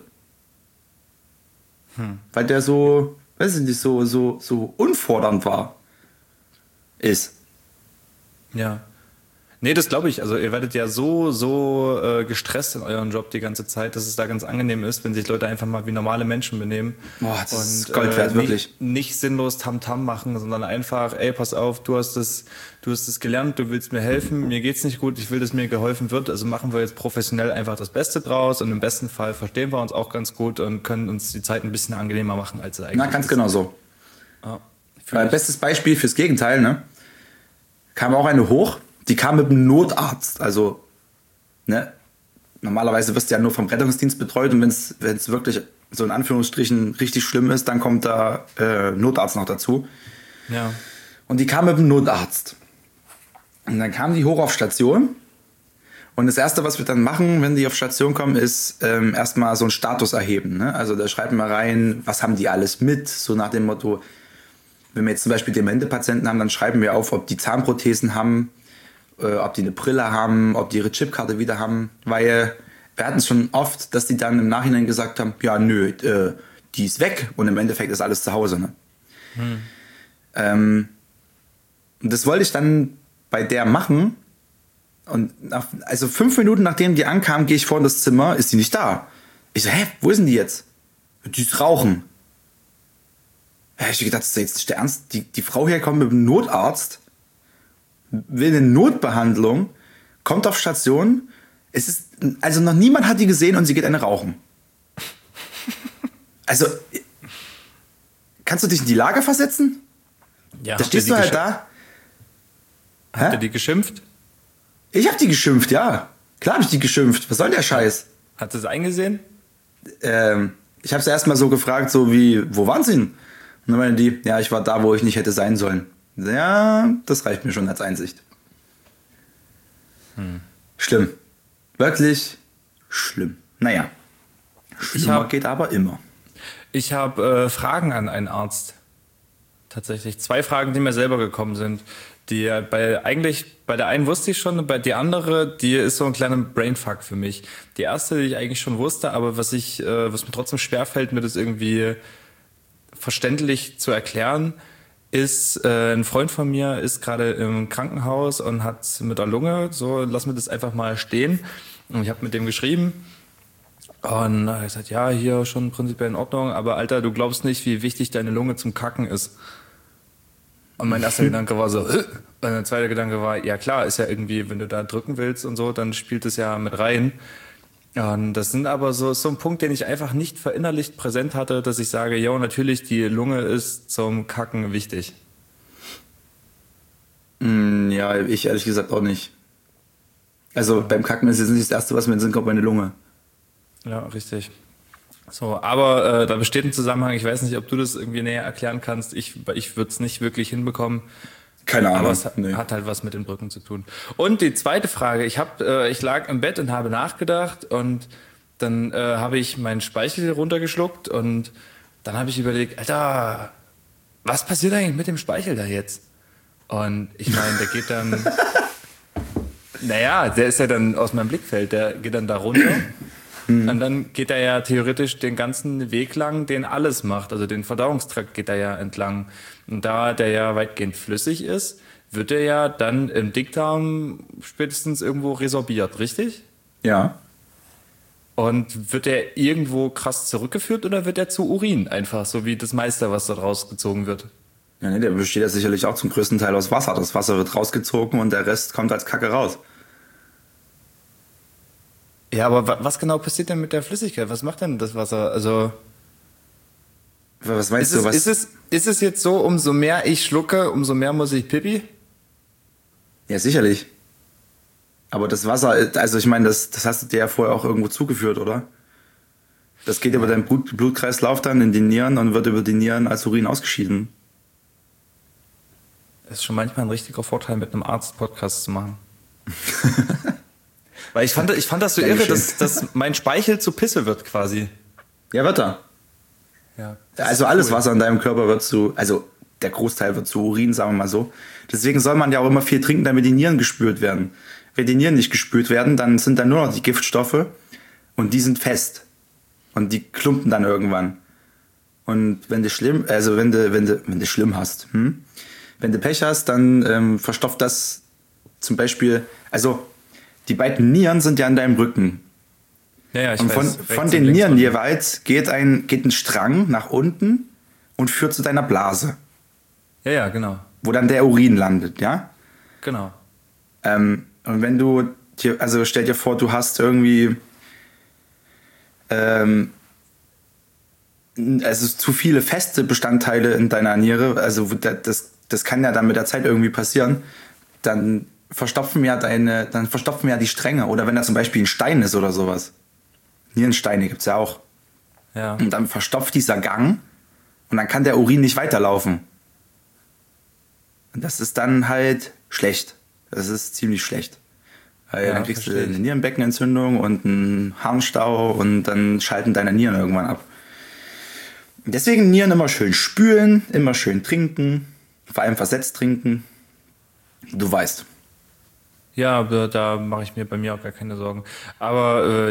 Weil der so, weiß ich nicht, so unfordernd ist. Ja. Nee, das glaube ich. Also ihr werdet ja so gestresst in eurem Job die ganze Zeit, dass es da ganz angenehm ist, wenn sich Leute einfach mal wie normale Menschen benehmen. Boah, das ist Gold wert, wirklich. Nicht sinnlos Tamtam machen, sondern einfach, ey, pass auf, du hast das gelernt, du willst mir helfen, mir geht's nicht gut, ich will, dass mir geholfen wird, also machen wir jetzt professionell einfach das Beste draus und im besten Fall verstehen wir uns auch ganz gut und können uns die Zeit ein bisschen angenehmer machen, als es eigentlich ist. Na, ganz genau so. Ja, Bestes Beispiel fürs Gegenteil, ne? Kam auch eine hoch, die kam mit einem Notarzt, also, ne? Normalerweise wirst du ja nur vom Rettungsdienst betreut und wenn es wirklich so in Anführungsstrichen richtig schlimm ist, dann kommt da Notarzt noch dazu. Ja. Und die kam mit dem Notarzt. Und dann kam die hoch auf Station. Und das Erste, was wir dann machen, wenn die auf Station kommen, ist erstmal so einen Status erheben. Ne? Also da schreiben wir rein, was haben die alles mit, so nach dem Motto, wenn wir jetzt zum Beispiel Demente-Patienten haben, dann schreiben wir auf, ob die Zahnprothesen haben, ob die eine Brille haben, ob die ihre Chipkarte wieder haben, weil wir hatten es schon oft, dass die dann im Nachhinein gesagt haben, ja nö, die ist weg und im Endeffekt ist alles zu Hause. Ne? Und das wollte ich dann bei der machen und also 5 Minuten nachdem die ankam, gehe ich vor in das Zimmer, ist die nicht da. Ich so, wo ist denn die jetzt? Die ist rauchen. Ich hab gedacht, das ist jetzt nicht der Ernst. Die Frau hier kommt mit dem Notarzt, will eine Notbehandlung, kommt auf Station. Also noch niemand hat die gesehen und sie geht eine rauchen. Also, kannst du dich in die Lage versetzen? Ja, Da stehst du halt da. Habt ihr die geschimpft? Ich hab die geschimpft, ja. Klar hab ich die geschimpft. Was soll der Scheiß? Hat sie es eingesehen? Ich habe sie erstmal so gefragt, so wie, wo waren sie denn? Und dann meinte die, ja, ich war da, wo ich nicht hätte sein sollen. Ja, das reicht mir schon als Einsicht. Schlimm. Wirklich schlimm. Naja. Schlimmer geht aber immer. Ich habe Fragen an einen Arzt. Tatsächlich. 2 Fragen, die mir selber gekommen sind. Bei der einen wusste ich schon, bei der andere, die ist so ein kleiner Brainfuck für mich. Die erste, die ich eigentlich schon wusste, aber was mir trotzdem schwerfällt, mir das irgendwie verständlich zu erklären, ist, ein Freund von mir ist gerade im Krankenhaus und hat mit der Lunge, so lassen wir das einfach mal stehen. Und ich habe mit dem geschrieben und er hat gesagt, ja, hier schon prinzipiell in Ordnung, aber Alter, du glaubst nicht, wie wichtig deine Lunge zum Kacken ist. Und mein erster Gedanke war so, und der zweite Gedanke war, ja klar, ist ja irgendwie, wenn du da drücken willst und so, dann spielt es ja mit rein. Und das sind aber so ein Punkt, den ich einfach nicht verinnerlicht präsent hatte, dass ich sage, ja, natürlich, die Lunge ist zum Kacken wichtig. Ja, ich ehrlich gesagt auch nicht. Also beim Kacken ist jetzt nicht das Erste, was mir in den Sinn kommt, meine Lunge. Ja, richtig. So, aber da besteht ein Zusammenhang, ich weiß nicht, ob du das irgendwie näher erklären kannst. Ich würde es nicht wirklich hinbekommen. Keine Ahnung. Aber es hat halt was mit den Brücken zu tun. Und die zweite Frage, ich lag im Bett und habe nachgedacht und dann habe ich meinen Speichel runtergeschluckt und dann habe ich überlegt, Alter, was passiert eigentlich mit dem Speichel da jetzt? Und ich meine, der geht dann, naja, der ist ja dann aus meinem Blickfeld, der geht dann da runter. Und dann geht er ja theoretisch den ganzen Weg lang, den alles macht. Also den Verdauungstrakt geht er ja entlang. Und da der ja weitgehend flüssig ist, wird er ja dann im Dickdarm spätestens irgendwo resorbiert, richtig? Ja. Und wird er irgendwo krass zurückgeführt oder wird er zu Urin? Einfach so wie das meiste, was dort rausgezogen wird. Ja, ne, der besteht ja sicherlich auch zum größten Teil aus Wasser. Das Wasser wird rausgezogen und der Rest kommt als Kacke raus. Ja, aber was genau passiert denn mit der Flüssigkeit? Was macht denn das Wasser? Also was meinst du? Ist es jetzt so, umso mehr ich schlucke, umso mehr muss ich pipi? Ja, sicherlich. Aber das Wasser, also ich meine, das hast du dir ja vorher auch irgendwo zugeführt, oder? Das geht über deinen Blutkreislauf dann in die Nieren und wird über die Nieren als Urin ausgeschieden. Das ist schon manchmal ein richtiger Vorteil, mit einem Arzt Podcast zu machen. Weil ich fand das so irre, dass mein Speichel zu Pisse wird quasi. Ja, wird er. Ja, also alles Wasser in deinem Körper wird also der Großteil wird zu Urin, sagen wir mal so. Deswegen soll man ja auch immer viel trinken, damit die Nieren gespült werden. Wenn die Nieren nicht gespült werden, dann sind da nur noch die Giftstoffe und die sind fest. Und die klumpen dann irgendwann. Und wenn du schlimm hast, wenn du Pech hast, dann verstopft das zum Beispiel, also die beiden Nieren sind ja an deinem Rücken. Ja, ich und weiß. Von den Nieren jeweils geht ein Strang nach unten und führt zu deiner Blase. Ja, genau. Wo dann der Urin landet, ja? Genau. Und wenn du also stell dir vor, du hast irgendwie also zu viele feste Bestandteile in deiner Niere, also das kann ja dann mit der Zeit irgendwie passieren, dann verstopfen ja die Stränge. Oder wenn da zum Beispiel ein Stein ist oder sowas. Nierensteine gibt's ja auch. Ja. Und dann verstopft dieser Gang und dann kann der Urin nicht weiterlaufen. Und das ist dann halt schlecht. Das ist ziemlich schlecht. Weil dann kriegst du eine Nierenbeckenentzündung und einen Harnstau und dann schalten deine Nieren irgendwann ab. Deswegen Nieren immer schön spülen, immer schön trinken, vor allem versetzt trinken. Du weißt. Ja, da mache ich mir bei mir auch gar keine Sorgen. Aber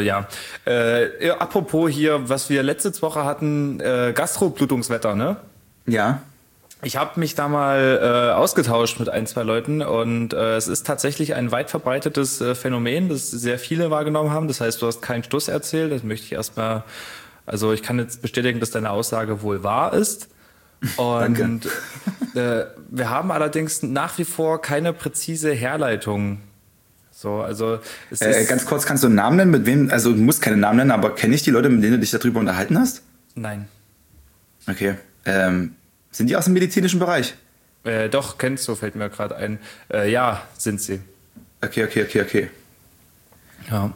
apropos hier, was wir letzte Woche hatten, Gastroblutungswetter, ne? Ja. Ich habe mich da mal ausgetauscht mit ein, zwei Leuten und es ist tatsächlich ein weit verbreitetes Phänomen, das sehr viele wahrgenommen haben. Das heißt, du hast keinen Stuss erzählt. Das möchte ich erstmal, also ich kann jetzt bestätigen, dass deine Aussage wohl wahr ist. Und wir haben allerdings nach wie vor keine präzise Herleitung. So, also es ist ganz kurz, kannst du einen Namen nennen? Mit wem? Also du musst keinen Namen nennen, aber kenne ich die Leute, mit denen du dich darüber unterhalten hast? Nein. Okay. Sind die aus dem medizinischen Bereich? Doch, kennst du, fällt mir gerade ein. Ja, sind sie. Okay. Ja.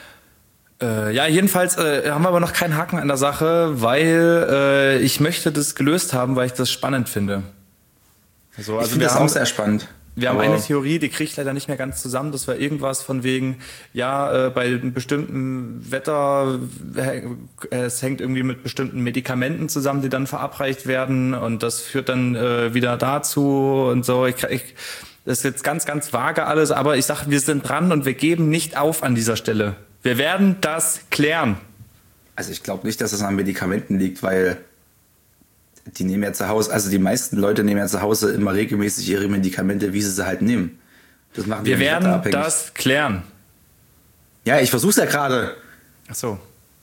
Jedenfalls haben wir aber noch keinen Haken an der Sache, weil ich möchte das gelöst haben, weil ich das spannend finde. Also ich finde das auch sehr spannend. Wir haben eine Theorie, die kriege ich leider nicht mehr ganz zusammen. Das war irgendwas von wegen, bei einem bestimmten Wetter, es hängt irgendwie mit bestimmten Medikamenten zusammen, die dann verabreicht werden und das führt dann wieder dazu und so. Das ist jetzt ganz, ganz vage alles, aber ich sage, wir sind dran und wir geben nicht auf an dieser Stelle. Wir werden das klären. Also ich glaube nicht, dass es an Medikamenten liegt, weil die nehmen ja zu Hause, also die meisten Leute nehmen ja zu Hause immer regelmäßig ihre Medikamente, wie sie halt nehmen. Das machen die Wir werden das klären. Ja, ich versuch's ja gerade. Ach so.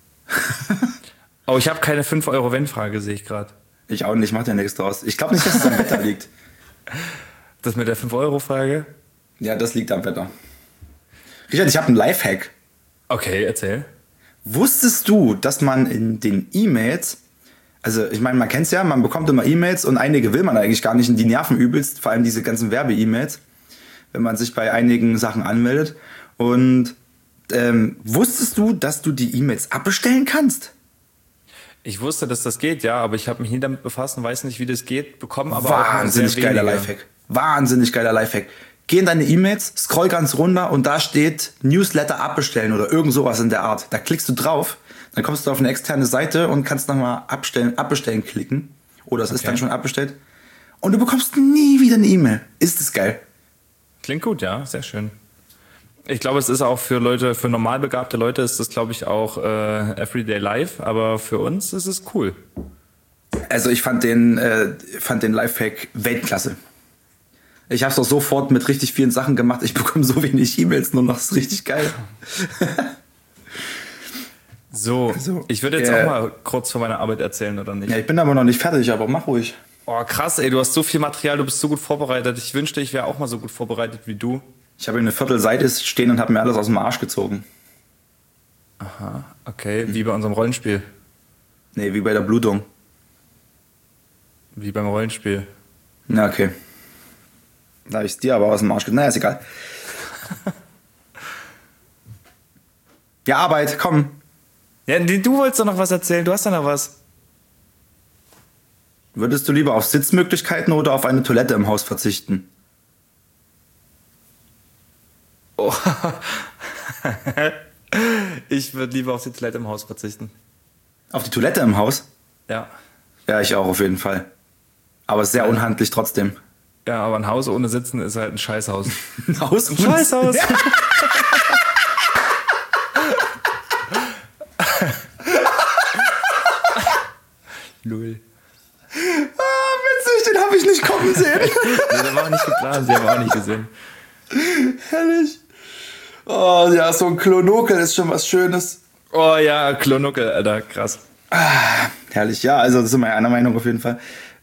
Oh, ich habe keine 5-Euro-Wenn-Frage, sehe ich gerade. Ich auch nicht, mach dir nichts draus. Ich glaube nicht, dass es am Wetter liegt. Das mit der 5-Euro-Frage? Ja, das liegt am Wetter. Richard, ich habe einen Lifehack. Okay, erzähl. Wusstest du, dass man in den E-Mails, also ich meine, man kennt's ja, man bekommt immer E-Mails und einige will man eigentlich gar nicht und die nerven übelst, vor allem diese ganzen Werbe-E-Mails, wenn man sich bei einigen Sachen anmeldet. Und wusstest du, dass du die E-Mails abbestellen kannst? Ich wusste, dass das geht, ja, aber ich habe mich nie damit befasst und weiß nicht, wie das geht, bekommen aber wahnsinnig geiler Lifehack. Wahnsinnig geiler Lifehack. Geh in deine E-Mails, scroll ganz runter und da steht Newsletter abbestellen oder irgend sowas in der Art. Da klickst du drauf, dann kommst du auf eine externe Seite und kannst nochmal abbestellen klicken. Oder es ist dann schon abbestellt. Und du bekommst nie wieder eine E-Mail. Ist das geil? Klingt gut, ja, sehr schön. Ich glaube, es ist auch für Leute, für normalbegabte Leute ist das, glaube ich, auch Everyday Life, aber für uns ist es cool. Also ich fand den Lifehack Weltklasse. Ich habe es doch sofort mit richtig vielen Sachen gemacht. Ich bekomme so wenig E-Mails nur noch. Das ist richtig geil. So, ich würde jetzt auch mal kurz von meiner Arbeit erzählen, oder nicht? Ja, ich bin aber noch nicht fertig, aber mach ruhig. Oh, krass, ey, du hast so viel Material, du bist so gut vorbereitet. Ich wünschte, ich wäre auch mal so gut vorbereitet wie du. Ich habe eine Viertelseite stehen und habe mir alles aus dem Arsch gezogen. Aha, okay, wie bei unserem Rollenspiel. Nee, wie bei der Blutung. Wie beim Rollenspiel. Na, okay. Da habe ich es dir aber aus dem Arsch gezogen. Naja, ist egal. Ja, Arbeit, komm. Ja, du wolltest doch noch was erzählen. Du hast doch noch was. Würdest du lieber auf Sitzmöglichkeiten oder auf eine Toilette im Haus verzichten? Oh. Ich würde lieber auf die Toilette im Haus verzichten. Auf die Toilette im Haus? Ja. Ja, ich auch auf jeden Fall. Aber es ist sehr unhandlich trotzdem. Ja, aber ein Haus ohne Sitzen ist halt ein Scheißhaus. Ein Haus Ein Scheißhaus. Ja. Null. Witzig, den habe ich nicht kommen sehen. Nee, der war auch nicht geplant, den haben wir auch nicht gesehen. Herrlich. Oh ja, so ein Klonokel ist schon was Schönes. Oh ja, Klonuckel, Alter, krass. Herrlich, ja, also das sind wir einer Meinung auf jeden Fall.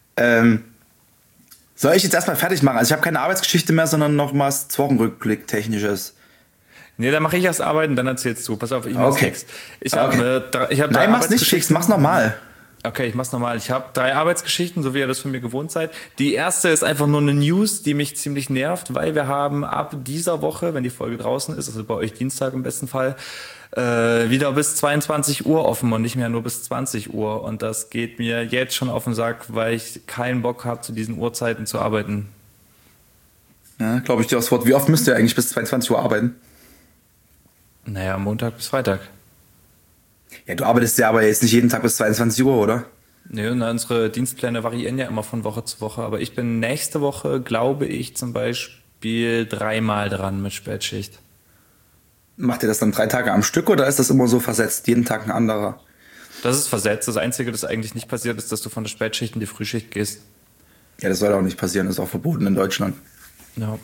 Soll ich jetzt erstmal fertig machen? Also ich habe keine Arbeitsgeschichte mehr, sondern noch mal das Wochenrückblick technisches. Nee, dann mache ich erst arbeiten, dann erzählst du. Pass auf, ich mach's Okay. fix. Ich hab Nein, mach's nicht fix, mach's normal. Okay, ich mach's normal. Ich habe 3 Arbeitsgeschichten, so wie ihr das von mir gewohnt seid. Die erste ist einfach nur eine News, die mich ziemlich nervt, weil wir haben ab dieser Woche, wenn die Folge draußen ist, also bei euch Dienstag im besten Fall, wieder bis 22 Uhr offen und nicht mehr nur bis 20 Uhr. Und das geht mir jetzt schon auf den Sack, weil ich keinen Bock habe, zu diesen Uhrzeiten zu arbeiten. Ja, glaube ich dir aufs Wort. Wie oft müsst ihr eigentlich bis 22 Uhr arbeiten? Naja, Montag bis Freitag. Ja, du arbeitest ja aber jetzt nicht jeden Tag bis 22 Uhr, oder? Nee, und unsere Dienstpläne variieren ja immer von Woche zu Woche. Aber ich bin nächste Woche, glaube ich, zum Beispiel 3-mal dran mit Spätschicht. Macht ihr das dann 3 Tage am Stück oder ist das immer so versetzt, jeden Tag ein anderer? Das ist versetzt. Das Einzige, das eigentlich nicht passiert, ist, dass du von der Spätschicht in die Frühschicht gehst. Ja, das soll auch nicht passieren, das ist auch verboten in Deutschland. Ja.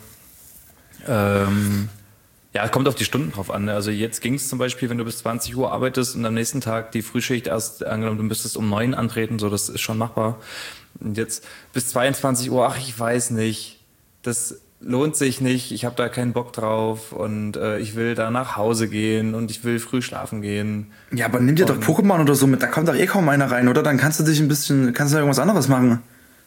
Ja, kommt auf die Stunden drauf an. Ne? Also jetzt ging es zum Beispiel, wenn du bis 20 Uhr arbeitest und am nächsten Tag die Frühschicht erst, angenommen, du müsstest um 9 antreten, so, das ist schon machbar. Und jetzt bis 22 Uhr, ach, ich weiß nicht. Das lohnt sich nicht, ich habe da keinen Bock drauf und ich will da nach Hause gehen und ich will früh schlafen gehen. Ja, aber nimm dir doch Pokémon oder so mit, da kommt doch eh kaum einer rein, oder? Dann kannst du dich kannst du irgendwas anderes machen.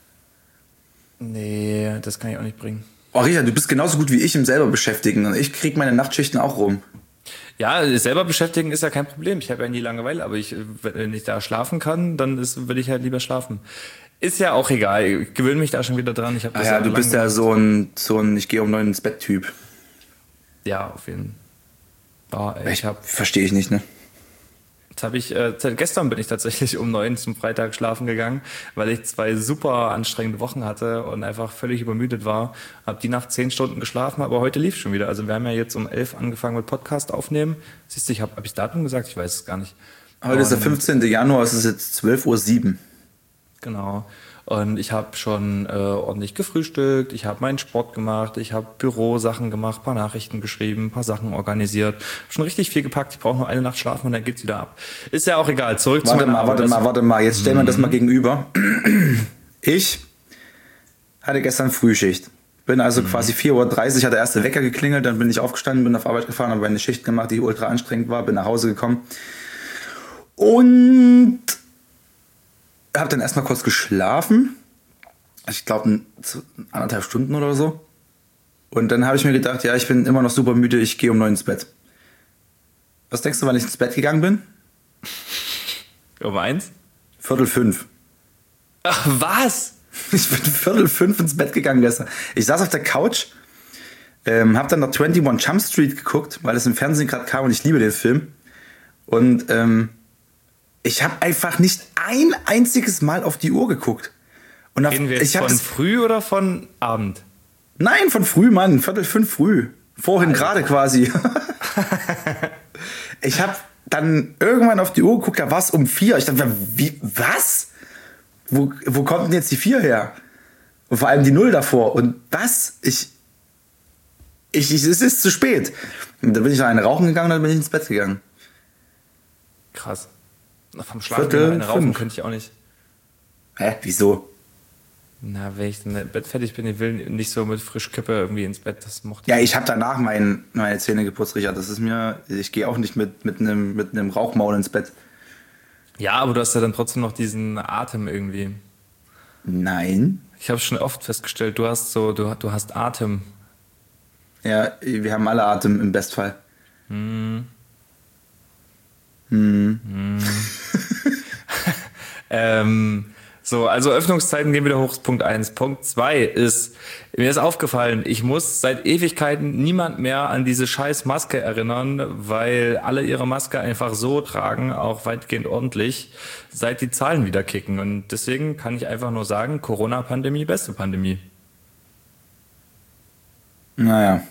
Nee, das kann ich auch nicht bringen. Oh, Richard, du bist genauso gut wie ich im selber beschäftigen und ich krieg meine Nachtschichten auch rum. Ja, selber beschäftigen ist ja kein Problem. Ich habe ja nie Langeweile, aber wenn ich da schlafen kann, dann will ich halt lieber schlafen. Ist ja auch egal. Ich gewöhne mich da schon wieder dran. Ich hab das Ja, du bist ja so ein ich gehe um 9 ins Bett Typ. Ja, auf jeden Fall. Verstehe ich nicht, ne? Gestern bin ich tatsächlich um 9 zum Freitag schlafen gegangen, weil ich 2 super anstrengende Wochen hatte und einfach völlig übermüdet war. Hab die Nacht 10 Stunden geschlafen, aber heute lief schon wieder. Also wir haben ja jetzt um 11 angefangen mit Podcast aufnehmen. Siehst du, hab ich Datum gesagt? Ich weiß es gar nicht. Heute ist der 15. Januar, es ist jetzt 12:07 Uhr. Genau. Und ich habe schon ordentlich gefrühstückt, ich habe meinen Sport gemacht, ich habe Bürosachen gemacht, ein paar Nachrichten geschrieben, ein paar Sachen organisiert. Schon richtig viel gepackt, ich brauche nur eine Nacht schlafen und dann geht's wieder ab. Ist ja auch egal, zurück zu meiner Arbeit. Warte mal, jetzt stellen wir das mal gegenüber. Ich hatte gestern Frühschicht. Bin also quasi 4:30 Uhr, hat der erste Wecker geklingelt, dann bin ich aufgestanden, bin auf Arbeit gefahren, habe eine Schicht gemacht, die ultra anstrengend war, bin nach Hause gekommen. Und habe dann erstmal kurz geschlafen. Ich glaube 1,5 Stunden oder so. Und dann habe ich mir gedacht, ja, ich bin immer noch super müde, ich gehe um 9 ins Bett. Was denkst du, wann ich ins Bett gegangen bin? Um 1? 4:45. Ach, was? Ich bin 4:45 ins Bett gegangen gestern. Ich saß auf der Couch, habe dann noch 21 Jump Street geguckt, weil es im Fernsehen gerade kam und ich liebe den Film. Und ich habe einfach nicht ein einziges Mal auf die Uhr geguckt. Und Reden wir jetzt von früh oder von Abend? Nein, von früh, Mann. 4:45 früh. Vorhin gerade quasi. Ich habe dann irgendwann auf die Uhr geguckt, da war es um 4. Ich dachte, was? Wo kommt denn jetzt die 4 her? Und vor allem die 0 davor. Und was? Es ist zu spät. Und dann bin ich noch eine rauchen gegangen und dann bin ich ins Bett gegangen. Krass. Vom Schlafen eine rauchen könnte ich auch nicht. Hä? Wieso? Na, wenn ich dann im Bett fertig bin, ich will nicht so mit Frischkippe irgendwie ins Bett. Das mochte ich. Ja, ich habe danach meine Zähne geputzt, Richard. Ich gehe auch nicht mit einem Rauchmaul ins Bett. Ja, aber du hast ja dann trotzdem noch diesen Atem irgendwie. Nein. Ich habe schon oft festgestellt, du hast So, also Öffnungszeiten gehen wieder hoch, Punkt 1. Punkt 2 ist, mir ist aufgefallen, ich muss seit Ewigkeiten niemand mehr an diese scheiß Maske erinnern, weil alle ihre Maske einfach so tragen, auch weitgehend ordentlich, seit die Zahlen wieder kicken. Und deswegen kann ich einfach nur sagen, Corona-Pandemie, beste Pandemie. Naja.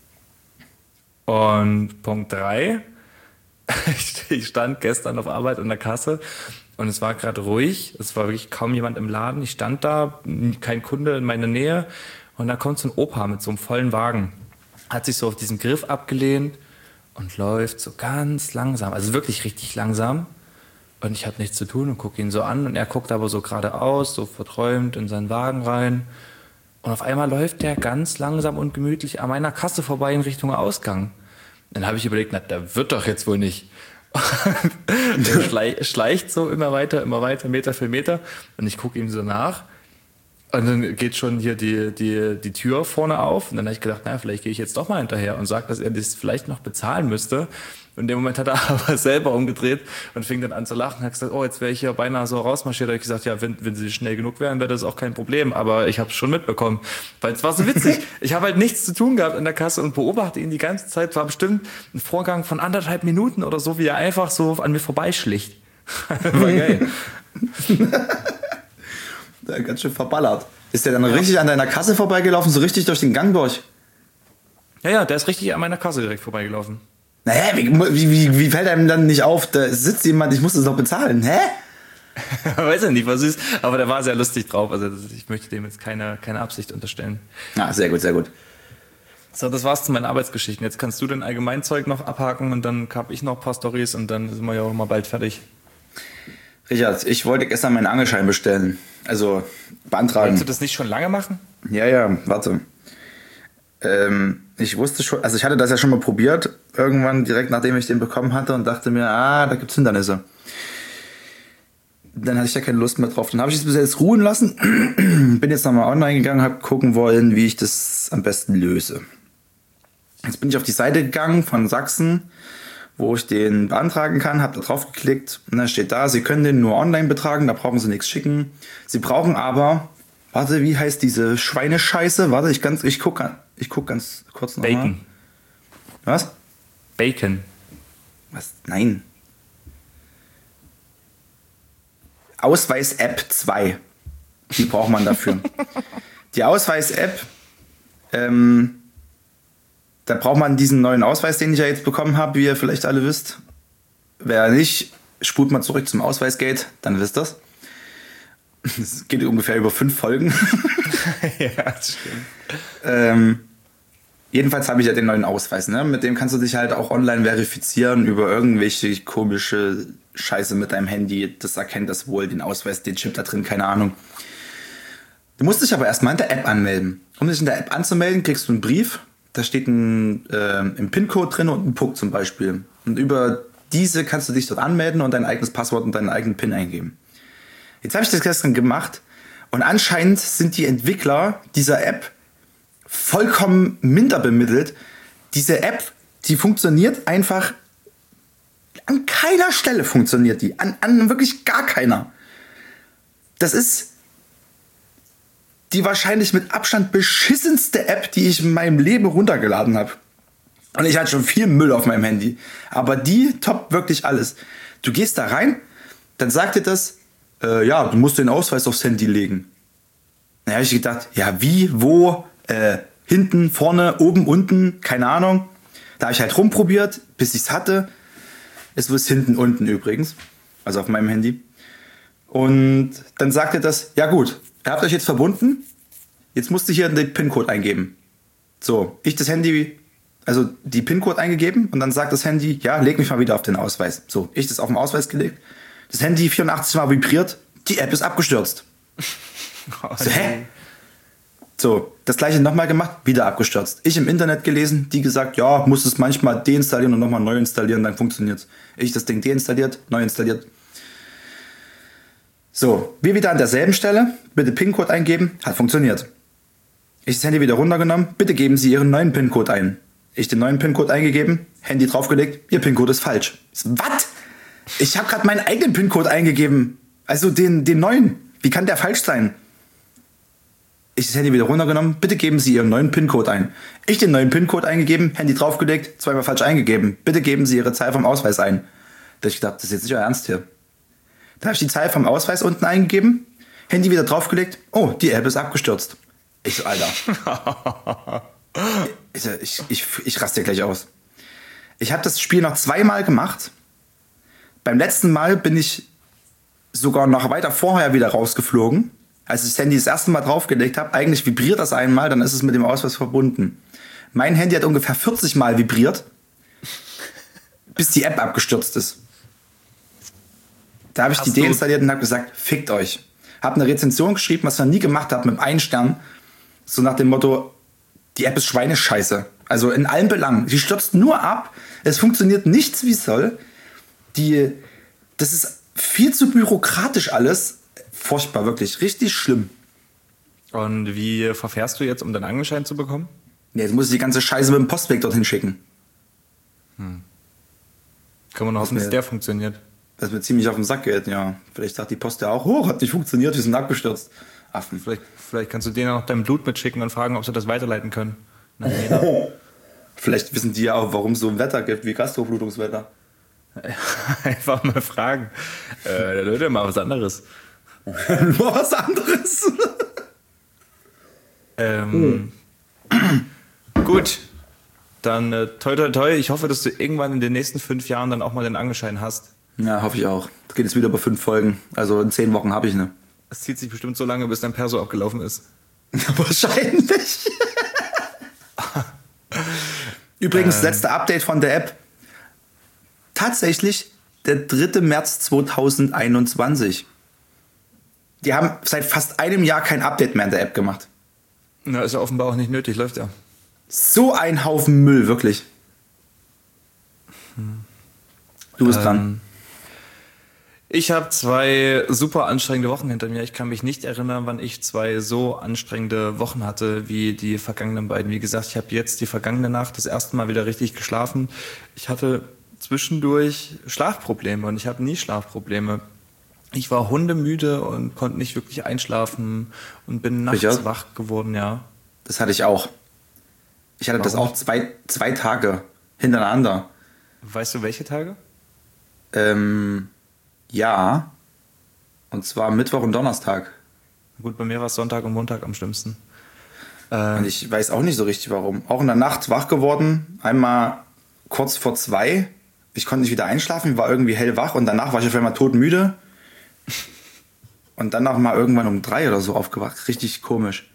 Und Punkt 3, ich stand gestern auf Arbeit an der Kasse und es war gerade ruhig, es war wirklich kaum jemand im Laden. Ich stand da, kein Kunde in meiner Nähe und da kommt so ein Opa mit so einem vollen Wagen, hat sich so auf diesen Griff abgelehnt und läuft so ganz langsam, also wirklich richtig langsam. Und ich hatte nichts zu tun und gucke ihn so an und er guckt aber so geradeaus, so verträumt in seinen Wagen rein. Und auf einmal läuft der ganz langsam und gemütlich an meiner Kasse vorbei in Richtung Ausgang. Dann habe ich überlegt, na, der wird doch jetzt wohl nicht. Der schleicht so immer weiter, Meter für Meter. Und ich gucke ihm so nach. Und dann geht schon hier die Tür vorne auf. Und dann habe ich gedacht, na, vielleicht gehe ich jetzt doch mal hinterher und sage, dass er das vielleicht noch bezahlen müsste. Und in dem Moment hat er aber selber umgedreht und fing dann an zu lachen. Hat gesagt, oh, jetzt wäre ich hier beinahe so rausmarschiert. Da habe ich gesagt, ja, wenn sie schnell genug wären, wäre das auch kein Problem. Aber ich habe es schon mitbekommen. Weil es war so witzig. Ich habe halt nichts zu tun gehabt an der Kasse und beobachte ihn die ganze Zeit. War bestimmt ein Vorgang von 1,5 Minuten oder so, wie er einfach so an mir vorbeischlicht. War geil. Der ganz schön verballert. Ist der dann richtig an deiner Kasse vorbeigelaufen, so richtig durch den Gang durch? Ja, der ist richtig an meiner Kasse direkt vorbeigelaufen. Naja, wie fällt einem dann nicht auf, da sitzt jemand, ich muss das doch bezahlen, hä? Weiß ja nicht, was ist, aber der war sehr lustig drauf, also ich möchte dem jetzt keine Absicht unterstellen. Ah, sehr gut, sehr gut. So, das war's zu meinen Arbeitsgeschichten. Jetzt kannst du den Allgemeinzeug noch abhaken und dann habe ich noch ein paar Storys und dann sind wir ja auch mal bald fertig. Richard, ich wollte gestern meinen Angelschein bestellen, also beantragen. Willst du das nicht schon lange machen? Ja, warte. Ich wusste schon, also ich hatte das ja schon mal probiert, irgendwann direkt nachdem ich den bekommen hatte und dachte mir, da gibt's Hindernisse. Dann hatte ich da keine Lust mehr drauf. Dann habe ich es bis jetzt ruhen lassen, bin jetzt nochmal online gegangen, habe gucken wollen, wie ich das am besten löse. Jetzt bin ich auf die Seite gegangen von Sachsen, wo ich den beantragen kann, habe da drauf geklickt und dann steht da, Sie können den nur online betragen, da brauchen Sie nichts schicken. Sie brauchen aber, warte, wie heißt diese Schweinescheiße? Warte, ich guck ganz kurz nochmal. Bacon. Was? Bacon. Was? Nein. Ausweis-App 2. Die braucht man dafür. Die Ausweis-App, da braucht man diesen neuen Ausweis, den ich ja jetzt bekommen habe, wie ihr vielleicht alle wisst. Wer nicht, spult mal zurück zum Ausweisgate, dann wisst ihr's. Es geht ungefähr über 5 Folgen. Ja, das stimmt. Jedenfalls habe ich ja den neuen Ausweis, ne? Mit dem kannst du dich halt auch online verifizieren über irgendwelche komische Scheiße mit deinem Handy. Das erkennt das wohl, den Ausweis, den Chip da drin, keine Ahnung. Du musst dich aber erstmal in der App anmelden. Um dich in der App anzumelden, kriegst du einen Brief. Da steht ein PIN-Code drin und ein Puck zum Beispiel. Und über diese kannst du dich dort anmelden und dein eigenes Passwort und deinen eigenen PIN eingeben. Jetzt habe ich das gestern gemacht und anscheinend sind die Entwickler dieser App vollkommen minder bemittelt. Diese App, die funktioniert einfach, an keiner Stelle funktioniert die, an wirklich gar keiner. Das ist die wahrscheinlich mit Abstand beschissenste App, die ich in meinem Leben runtergeladen habe. Und ich hatte schon viel Müll auf meinem Handy. Aber die toppt wirklich alles. Du gehst da rein, dann sagt dir das, ja, du musst den Ausweis aufs Handy legen. Da habe ich gedacht, ja, wie, wo, hinten, vorne, oben, unten, keine Ahnung. Da habe ich halt rumprobiert, bis ich es hatte. Es ist hinten, unten übrigens. Also auf meinem Handy. Und dann sagte das, ja gut, ihr habt euch jetzt verbunden. Jetzt musst du hier den PIN-Code eingeben. So, ich das Handy, also die PIN-Code eingegeben und dann sagt das Handy, ja, leg mich mal wieder auf den Ausweis. So, ich das auf den Ausweis gelegt. Das Handy 84 Mal vibriert, die App ist abgestürzt. So, hä? So, das gleiche nochmal gemacht, wieder abgestürzt. Ich im Internet gelesen, die gesagt, ja, muss es manchmal deinstallieren und nochmal neu installieren, dann funktioniert's. Ich das Ding deinstalliert, neu installiert. So, wir wieder an derselben Stelle, bitte PIN-Code eingeben, hat funktioniert. Ich das Handy wieder runtergenommen, bitte geben Sie Ihren neuen PIN-Code ein. Ich den neuen PIN-Code eingegeben, Handy draufgelegt, Ihr PIN-Code ist falsch. Was? Ich habe gerade meinen eigenen PIN-Code eingegeben. Also den neuen. Wie kann der falsch sein? Ich das Handy wieder runtergenommen. Bitte geben Sie Ihren neuen PIN-Code ein. Ich den neuen PIN-Code eingegeben, Handy draufgelegt, zweimal falsch eingegeben. Bitte geben Sie Ihre Zahl vom Ausweis ein. Da hab ich gedacht, das ist jetzt nicht euer Ernst hier. Da habe ich die Zahl vom Ausweis unten eingegeben, Handy wieder draufgelegt. Oh, die App ist abgestürzt. Ich so, Alter. Ich raste gleich aus. Ich habe das Spiel noch 2-mal gemacht. Beim letzten Mal bin ich sogar noch weiter vorher wieder rausgeflogen. Als ich das Handy das erste Mal draufgelegt habe, eigentlich vibriert das einmal, dann ist es mit dem Ausweis verbunden. Mein Handy hat ungefähr 40 Mal vibriert, bis die App abgestürzt ist. Da habe ich die deinstalliert und habe gesagt, fickt euch. Habe eine Rezension geschrieben, was ich noch nie gemacht habe, mit 1 Stern. So nach dem Motto, die App ist Schweinescheiße. Also in allen Belangen. Die stürzt nur ab. Es funktioniert nichts wie es soll. Das ist viel zu bürokratisch alles. Furchtbar, wirklich. Richtig schlimm. Und wie verfährst du jetzt, um deinen Angelschein zu bekommen? Nee, jetzt muss ich die ganze Scheiße mit dem Postweg dorthin schicken. Können wir nur hoffen, dass der funktioniert. Das mir ziemlich auf den Sack geht, ja. Vielleicht sagt die Post ja auch, hat nicht funktioniert, wir sind abgestürzt. Affen. Vielleicht kannst du denen auch dein Blut mitschicken und fragen, ob sie das weiterleiten können. Vielleicht wissen die ja auch, warum es so ein Wetter gibt wie Gastroblutungswetter. Einfach mal fragen. Leute, mal was anderes. Nur was anderes. Gut. Dann toi toi toi. Ich hoffe, dass du irgendwann in den nächsten 5 Jahren dann auch mal den Angelschein hast. Ja, hoffe ich auch. Das geht jetzt wieder über 5 Folgen. Also in 10 Wochen habe ich eine. Es zieht sich bestimmt so lange, bis dein Perso abgelaufen ist. Wahrscheinlich. Übrigens, letzte Update von der App. Tatsächlich der 3. März 2021. Die haben seit fast einem Jahr kein Update mehr in der App gemacht. Na, ist ja offenbar auch nicht nötig, läuft ja. So ein Haufen Müll, wirklich. Du bist dran. Ich habe 2 super anstrengende Wochen hinter mir. Ich kann mich nicht erinnern, wann ich 2 so anstrengende Wochen hatte wie die vergangenen beiden. Wie gesagt, ich habe jetzt die vergangene Nacht das erste Mal wieder richtig geschlafen. Ich hatte zwischendurch Schlafprobleme und ich habe nie Schlafprobleme. Ich war hundemüde und konnte nicht wirklich einschlafen und bin nachts wach geworden, ja. Das hatte ich auch. Ich hatte das auch 2 Tage hintereinander. Weißt du, welche Tage? Ja. Und zwar Mittwoch und Donnerstag. Gut, bei mir war es Sonntag und Montag am schlimmsten. Und ich weiß auch nicht so richtig warum. Auch in der Nacht wach geworden. Einmal kurz vor 2. Ich konnte nicht wieder einschlafen, war irgendwie hellwach und danach war ich auf einmal todmüde. Und dann noch mal irgendwann um 3 oder so aufgewacht. Richtig komisch.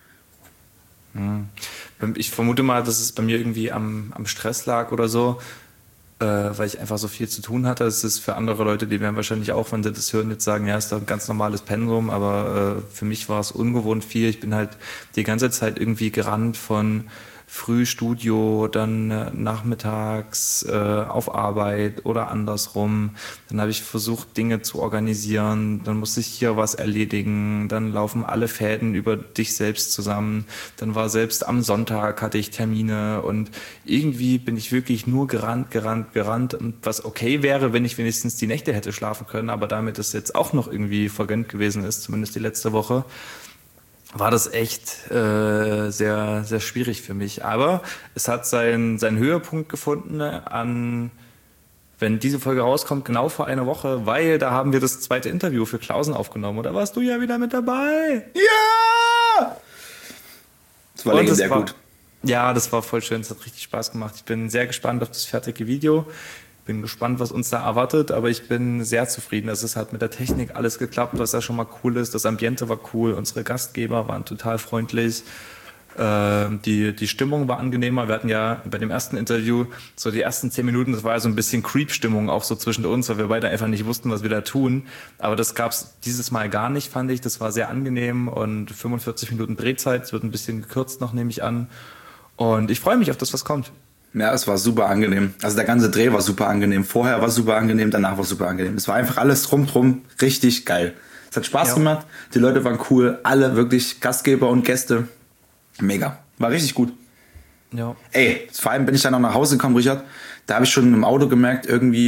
Ich vermute mal, dass es bei mir irgendwie am Stress lag oder so, weil ich einfach so viel zu tun hatte. Es ist für andere Leute, die werden wahrscheinlich auch, wenn sie das hören, jetzt sagen, ja, ist doch ein ganz normales Pensum, aber für mich war es ungewohnt viel. Ich bin halt die ganze Zeit irgendwie gerannt von Frühstudio, dann nachmittags auf Arbeit oder andersrum. Dann habe ich versucht, Dinge zu organisieren. Dann musste ich hier was erledigen. Dann laufen alle Fäden über dich selbst zusammen. Dann war selbst am Sonntag hatte ich Termine und irgendwie bin ich wirklich nur gerannt. Und was okay wäre, wenn ich wenigstens die Nächte hätte schlafen können, aber damit es jetzt auch noch irgendwie vergönnt gewesen ist, zumindest die letzte Woche, war das echt sehr, sehr schwierig für mich. Aber es hat seinen Höhepunkt gefunden wenn diese Folge rauskommt, genau vor einer Woche, weil da haben wir das 2. Interview für Klausen aufgenommen. Und da warst du ja wieder mit dabei. Ja! Das war legendär gut. Ja, das war voll schön. Es hat richtig Spaß gemacht. Ich bin sehr gespannt auf das fertige Video. Bin gespannt, was uns da erwartet, aber ich bin sehr zufrieden. Es hat mit der Technik alles geklappt, was ja schon mal cool ist. Das Ambiente war cool, unsere Gastgeber waren total freundlich. Die Stimmung war angenehmer. Wir hatten ja bei dem ersten Interview so die ersten 10 Minuten, das war ja so ein bisschen Creep-Stimmung auch so zwischen uns, weil wir beide einfach nicht wussten, was wir da tun. Aber das gab's dieses Mal gar nicht, fand ich. Das war sehr angenehm und 45 Minuten Drehzeit. Es wird ein bisschen gekürzt noch, nehme ich an. Und ich freue mich auf das, was kommt. Ja, es war super angenehm. Also der ganze Dreh war super angenehm. Vorher war super angenehm, danach war super angenehm. Es war einfach alles rundherum richtig geil. Es hat Spaß gemacht, die Leute waren cool, alle wirklich Gastgeber und Gäste. Mega. War richtig gut. Ja. Ey, vor allem bin ich dann noch nach Hause gekommen, Richard. Da habe ich schon im Auto gemerkt, irgendwie,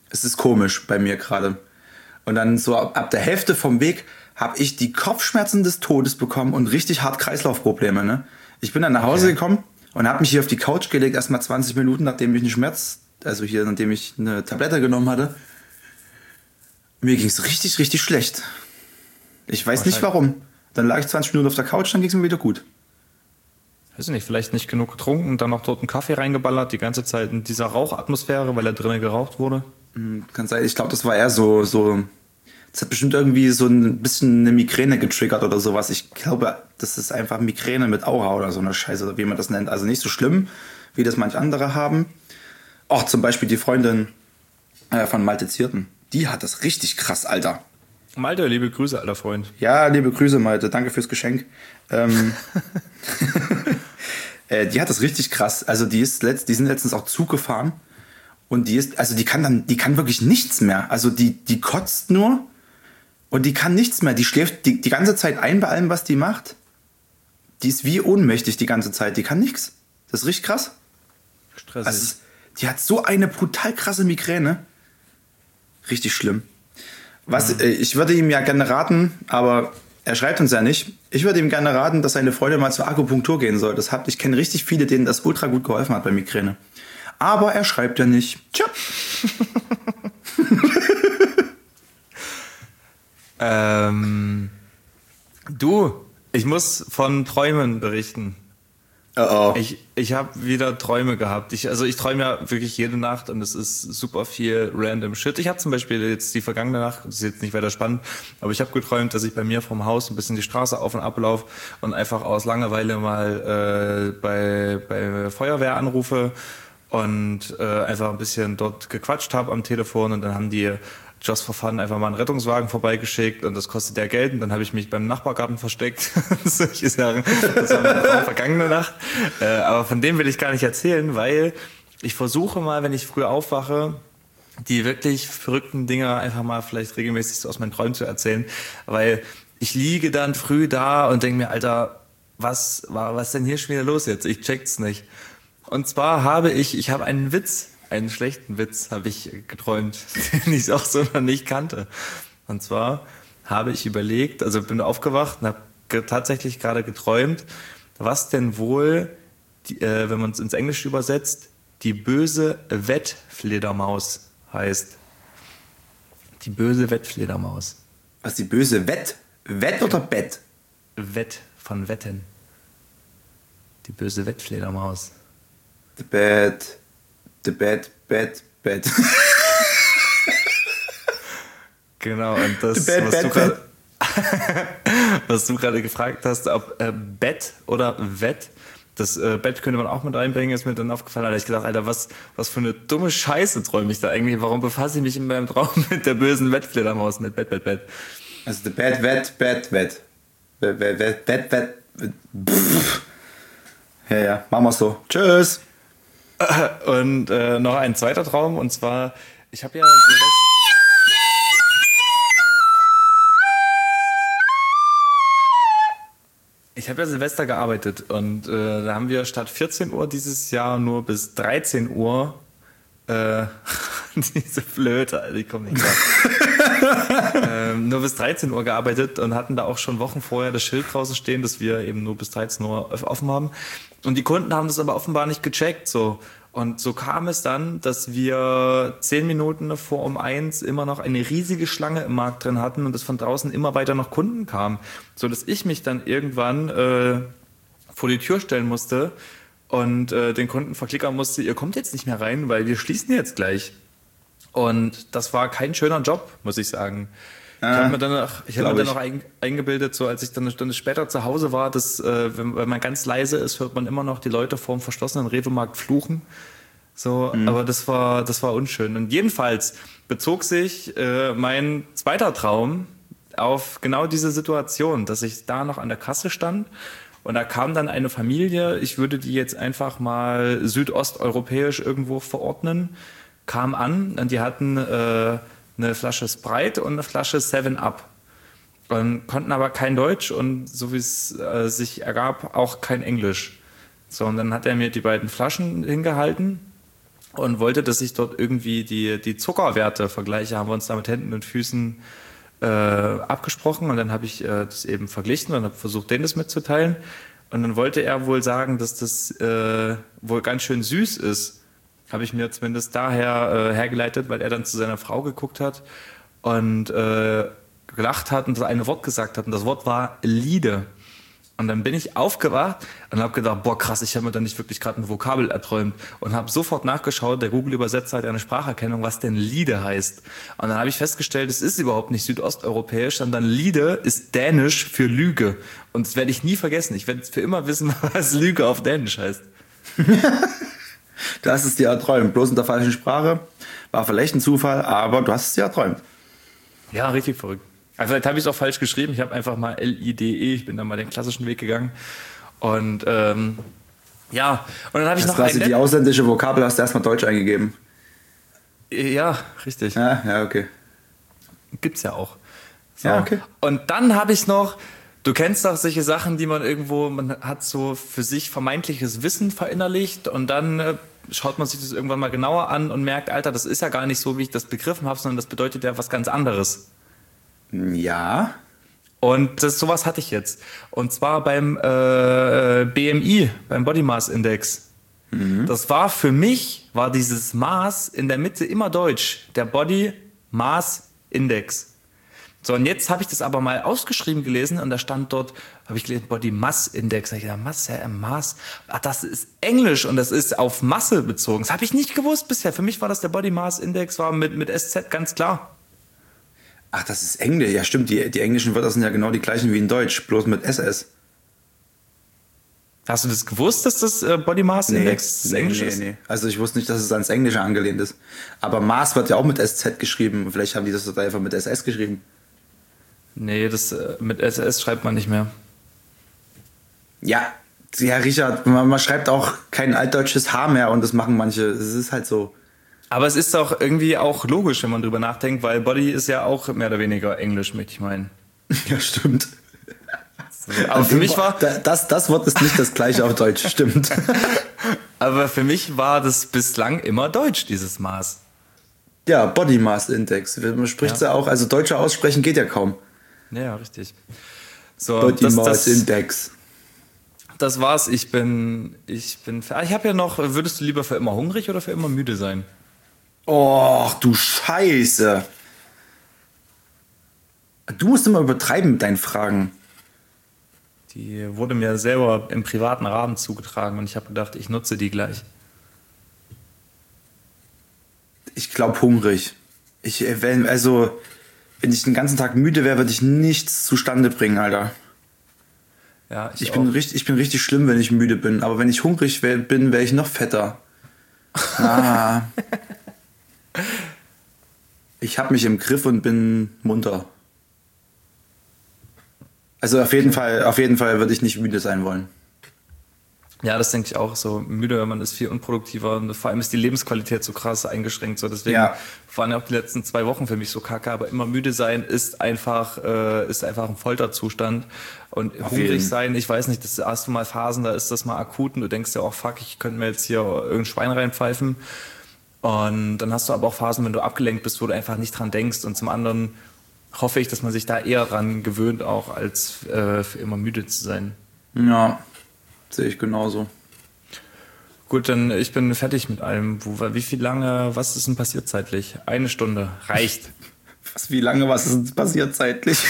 Es ist komisch bei mir gerade. Und dann so ab der Hälfte vom Weg habe ich die Kopfschmerzen des Todes bekommen und richtig hart Kreislaufprobleme. Ne? Ich bin dann nach Hause gekommen und habe mich hier auf die Couch gelegt, erstmal 20 Minuten, nachdem ich nachdem ich eine Tablette genommen hatte. Mir ging es richtig, richtig schlecht. Ich weiß nicht warum. Dann lag ich 20 Minuten auf der Couch, dann ging es mir wieder gut. Weiß ich nicht, vielleicht nicht genug getrunken und dann noch dort einen Kaffee reingeballert, die ganze Zeit in dieser Rauchatmosphäre, weil da drinnen geraucht wurde. Kann sein, ich glaube, das war eher so. Das hat bestimmt irgendwie so ein bisschen eine Migräne getriggert oder sowas. Ich glaube, das ist einfach Migräne mit Aura oder so eine Scheiße, oder wie man das nennt. Also nicht so schlimm, wie das manch andere haben. Auch zum Beispiel die Freundin von Malte Zierten. Die hat das richtig krass, Alter. Malte, liebe Grüße, alter Freund. Ja, liebe Grüße, Malte. Danke fürs Geschenk. Die hat das richtig krass. Also die sind letztens auch Zug gefahren. Und die kann wirklich nichts mehr. Also die kotzt nur und die kann nichts mehr. Die schläft die ganze Zeit ein bei allem, was die macht. Die ist wie ohnmächtig die ganze Zeit. Die kann nichts. Das ist richtig krass. Stressig. Also die hat so eine brutal krasse Migräne. Richtig schlimm. Ich würde ihm ja gerne raten, aber er schreibt uns ja nicht. Ich würde ihm gerne raten, dass seine Freundin mal zur Akupunktur gehen soll. Ich kenne richtig viele, denen das ultra gut geholfen hat bei Migräne. Aber er schreibt ja nicht. Tja. Du, ich muss von Träumen berichten. Oh. Ich habe wieder Träume gehabt. Ich träume ja wirklich jede Nacht und es ist super viel random Shit. Ich habe zum Beispiel jetzt die vergangene Nacht, das ist jetzt nicht weiter spannend, aber ich habe geträumt, dass ich bei mir vom Haus ein bisschen die Straße auf und ab laufe und einfach aus Langeweile mal bei Feuerwehr anrufe und einfach ein bisschen dort gequatscht habe am Telefon und dann haben die just for fun einfach mal einen Rettungswagen vorbeigeschickt und das kostet ja Geld und dann habe ich mich beim Nachbargarten versteckt. Solche Sachen. Das war meine vergangene Nacht. Aber von dem will ich gar nicht erzählen, weil ich versuche mal, wenn ich früh aufwache, die wirklich verrückten Dinge einfach mal vielleicht regelmäßig so aus meinen Träumen zu erzählen, weil ich liege dann früh da und denke mir, Alter, was denn hier schon wieder los jetzt? Ich check's nicht. Und zwar habe ich habe einen schlechten Witz habe ich geträumt, den ich auch so noch nicht kannte. Und zwar habe ich überlegt, also bin aufgewacht und habe tatsächlich gerade geträumt, was denn wohl, wenn man es ins Englische übersetzt, die böse Wettfledermaus heißt. Die böse Wettfledermaus. Was, die böse Wett oder Bett? Wett von Wetten. Die böse Wettfledermaus. The bad. Genau, und das, was du gerade gefragt hast, ob Bett oder Wett, das Bett könnte man auch mit reinbringen, ist mir dann aufgefallen. Da habe ich gedacht, Alter, was für eine dumme Scheiße träume ich da eigentlich? Warum befasse ich mich in meinem Traum mit der bösen Wettfledermaus, mit Bett? Also the bad, Wett. Ja, machen wir so. Tschüss. Und noch ein zweiter Traum, und zwar, ich habe ja Silvester gearbeitet und da haben wir statt 14 Uhr dieses Jahr nur bis 13 Uhr diese Flöte, Alter, ich komme nicht klar. Nur bis 13 Uhr gearbeitet und hatten da auch schon Wochen vorher das Schild draußen stehen, dass wir eben nur bis 13 Uhr offen haben. Und die Kunden haben das aber offenbar nicht gecheckt, so. Und so kam es dann, dass wir 10 Minuten vor um 1 immer noch eine riesige Schlange im Markt drin hatten und es von draußen immer weiter noch Kunden kamen, so dass ich mich dann irgendwann vor die Tür stellen musste und den Kunden verklickern musste, ihr kommt jetzt nicht mehr rein, weil wir schließen jetzt gleich. Und das war kein schöner Job, muss ich sagen. Ich habe mir dann noch eingebildet, so als ich dann eine Stunde später zu Hause war, dass wenn man ganz leise ist, hört man immer noch die Leute vor dem verschlossenen Rewe-Markt fluchen. So, aber das war unschön. Und jedenfalls bezog sich mein zweiter Traum auf genau diese Situation, dass ich da noch an der Kasse stand und da kam dann eine Familie, ich würde die jetzt einfach mal südosteuropäisch irgendwo verordnen, kam an und die hatten eine Flasche Sprite und eine Flasche 7-Up. Und konnten aber kein Deutsch und so wie es sich ergab, auch kein Englisch. So, und dann hat er mir die beiden Flaschen hingehalten und wollte, dass ich dort irgendwie die Zuckerwerte vergleiche. Haben wir uns da mit Händen und Füßen abgesprochen und dann habe ich das eben verglichen und habe versucht, denen das mitzuteilen. Und dann wollte er wohl sagen, dass das wohl ganz schön süß ist. Habe ich mir zumindest daher hergeleitet, weil er dann zu seiner Frau geguckt hat und gelacht hat und das eine Wort gesagt hat. Und das Wort war Liede. Und dann bin ich aufgewacht und habe gedacht, boah krass, ich habe mir da nicht wirklich gerade ein Vokabel erträumt. Und habe sofort nachgeschaut, der Google-Übersetzer hat eine Spracherkennung, was denn Liede heißt. Und dann habe ich festgestellt, es ist überhaupt nicht südosteuropäisch, sondern Liede ist dänisch für Lüge. Und das werde ich nie vergessen. Ich werde für immer wissen, was Lüge auf Dänisch heißt. Du hast es dir erträumt, bloß in der falschen Sprache. War vielleicht ein Zufall, aber du hast es dir erträumt. Ja, richtig verrückt. Also vielleicht habe ich es auch falsch geschrieben. Ich habe einfach mal L-I-D-E, ich bin dann mal den klassischen Weg gegangen. Und ja, und dann habe ich noch quasi die ausländische Vokabel hast du erstmal Deutsch eingegeben. Ja, richtig. Ja, okay. Gibt's ja auch. So. Ja, okay. Und dann habe ich noch, du kennst doch solche Sachen, die man hat so für sich vermeintliches Wissen verinnerlicht und dann schaut man sich das irgendwann mal genauer an und merkt, Alter, das ist ja gar nicht so, wie ich das begriffen habe, sondern das bedeutet ja was ganz anderes. Ja. Und sowas hatte ich jetzt. Und zwar beim BMI, beim Body Mass Index. Das war für mich, war dieses Maß in der Mitte immer deutsch. Der Body Mass Index. So, und jetzt habe ich das aber mal ausgeschrieben gelesen und da stand dort, habe ich gelesen, Body Mass Index. Da habe ich gedacht, Maß. Ach, das ist Englisch und das ist auf Masse bezogen. Das habe ich nicht gewusst bisher. Für mich war das der Body Mass Index, war mit SZ ganz klar. Ach, das ist Englisch. Ja, stimmt. Die englischen Wörter sind ja genau die gleichen wie in Deutsch, bloß mit SS. Hast du das gewusst, dass das Body Mass Index Englisch ist? Nee. Also ich wusste nicht, dass es ans Englische angelehnt ist. Aber Maß wird ja auch mit SZ geschrieben. Vielleicht haben die das einfach mit SS geschrieben. Nee, das mit SS schreibt man nicht mehr. Ja, Richard, man schreibt auch kein altdeutsches H mehr und das machen manche. Es ist halt so. Aber es ist doch irgendwie auch logisch, wenn man drüber nachdenkt, weil Body ist ja auch mehr oder weniger Englisch, möchte ich meinen. Ja, stimmt. Aber für mich war... Das Wort ist nicht das gleiche auf Deutsch, stimmt. Aber für mich war das bislang immer Deutsch, dieses Maß. Ja, Body Mass Index. Man spricht ja auch, also Deutsche aussprechen geht ja kaum. Ja, richtig. So, Body Mass Index. Das war's. Ich habe ja noch, würdest du lieber für immer hungrig oder für immer müde sein? Och, du Scheiße. Du musst immer übertreiben mit deinen Fragen. Die wurde mir selber im privaten Rahmen zugetragen und ich habe gedacht, ich nutze die gleich. Ich glaube hungrig. Wenn ich den ganzen Tag müde wäre, würde ich nichts zustande bringen, Alter. Ja, ich bin richtig schlimm, wenn ich müde bin. Aber wenn ich hungrig bin, wäre ich noch fetter. Ich habe mich im Griff und bin munter. Also auf jeden Fall würde ich nicht müde sein wollen. Ja, das denke ich auch. So müde, man ist viel unproduktiver und vor allem ist die Lebensqualität so krass eingeschränkt. So deswegen waren ja auch die letzten 2 Wochen für mich so kacke. Aber immer müde sein ist einfach ein Folterzustand. Und hungrig sein, ich weiß nicht, das hast du mal Phasen, da ist das mal akut und du denkst ja auch, fuck, ich könnte mir jetzt hier irgendein Schwein reinpfeifen. Und dann hast du aber auch Phasen, wenn du abgelenkt bist, wo du einfach nicht dran denkst. Und zum anderen hoffe ich, dass man sich da eher dran gewöhnt, auch als für immer müde zu sein. Ja, sehe ich genauso. Gut, dann ich bin fertig mit allem. Was ist denn passiert zeitlich? 1 Stunde. Reicht. Was ist denn passiert zeitlich?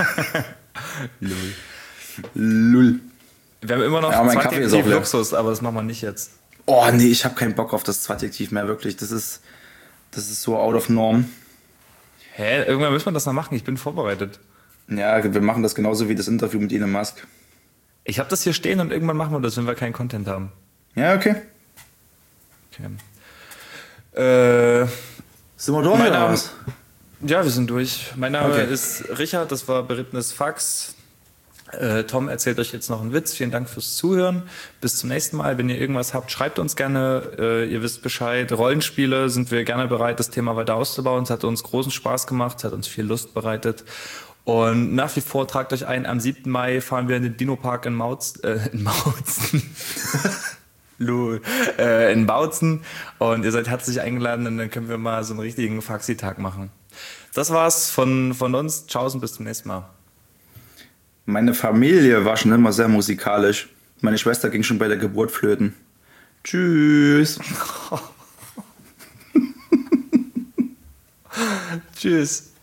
Lull. Wir haben immer noch mein Kaffee ist auch leer. Luxus, aber das machen wir nicht jetzt. Oh nee, ich habe keinen Bock auf das Adjektiv mehr, wirklich. Das ist so out of norm. Hä? Irgendwann müssen wir das noch machen. Ich bin vorbereitet. Ja, wir machen das genauso wie das Interview mit Elon Musk. Ich habe das hier stehen und irgendwann machen wir das, wenn wir keinen Content haben. Ja, okay. Sind wir durch oder was? Ja, wir sind durch. Mein Name ist Richard, das war Berittenes Fax. Tom erzählt euch jetzt noch einen Witz. Vielen Dank fürs Zuhören. Bis zum nächsten Mal. Wenn ihr irgendwas habt, schreibt uns gerne. Ihr wisst Bescheid. Rollenspiele sind wir gerne bereit, das Thema weiter auszubauen. Es hat uns großen Spaß gemacht, es hat uns viel Lust bereitet. Und nach wie vor tragt euch ein, am 7. Mai fahren wir in den Dino-Park in Mautzen. in Bautzen. Und ihr seid herzlich eingeladen und dann können wir mal so einen richtigen Faxi-Tag machen. Das war's von uns. Ciao und bis zum nächsten Mal. Meine Familie war schon immer sehr musikalisch. Meine Schwester ging schon bei der Geburt flöten. Tschüss. Tschüss.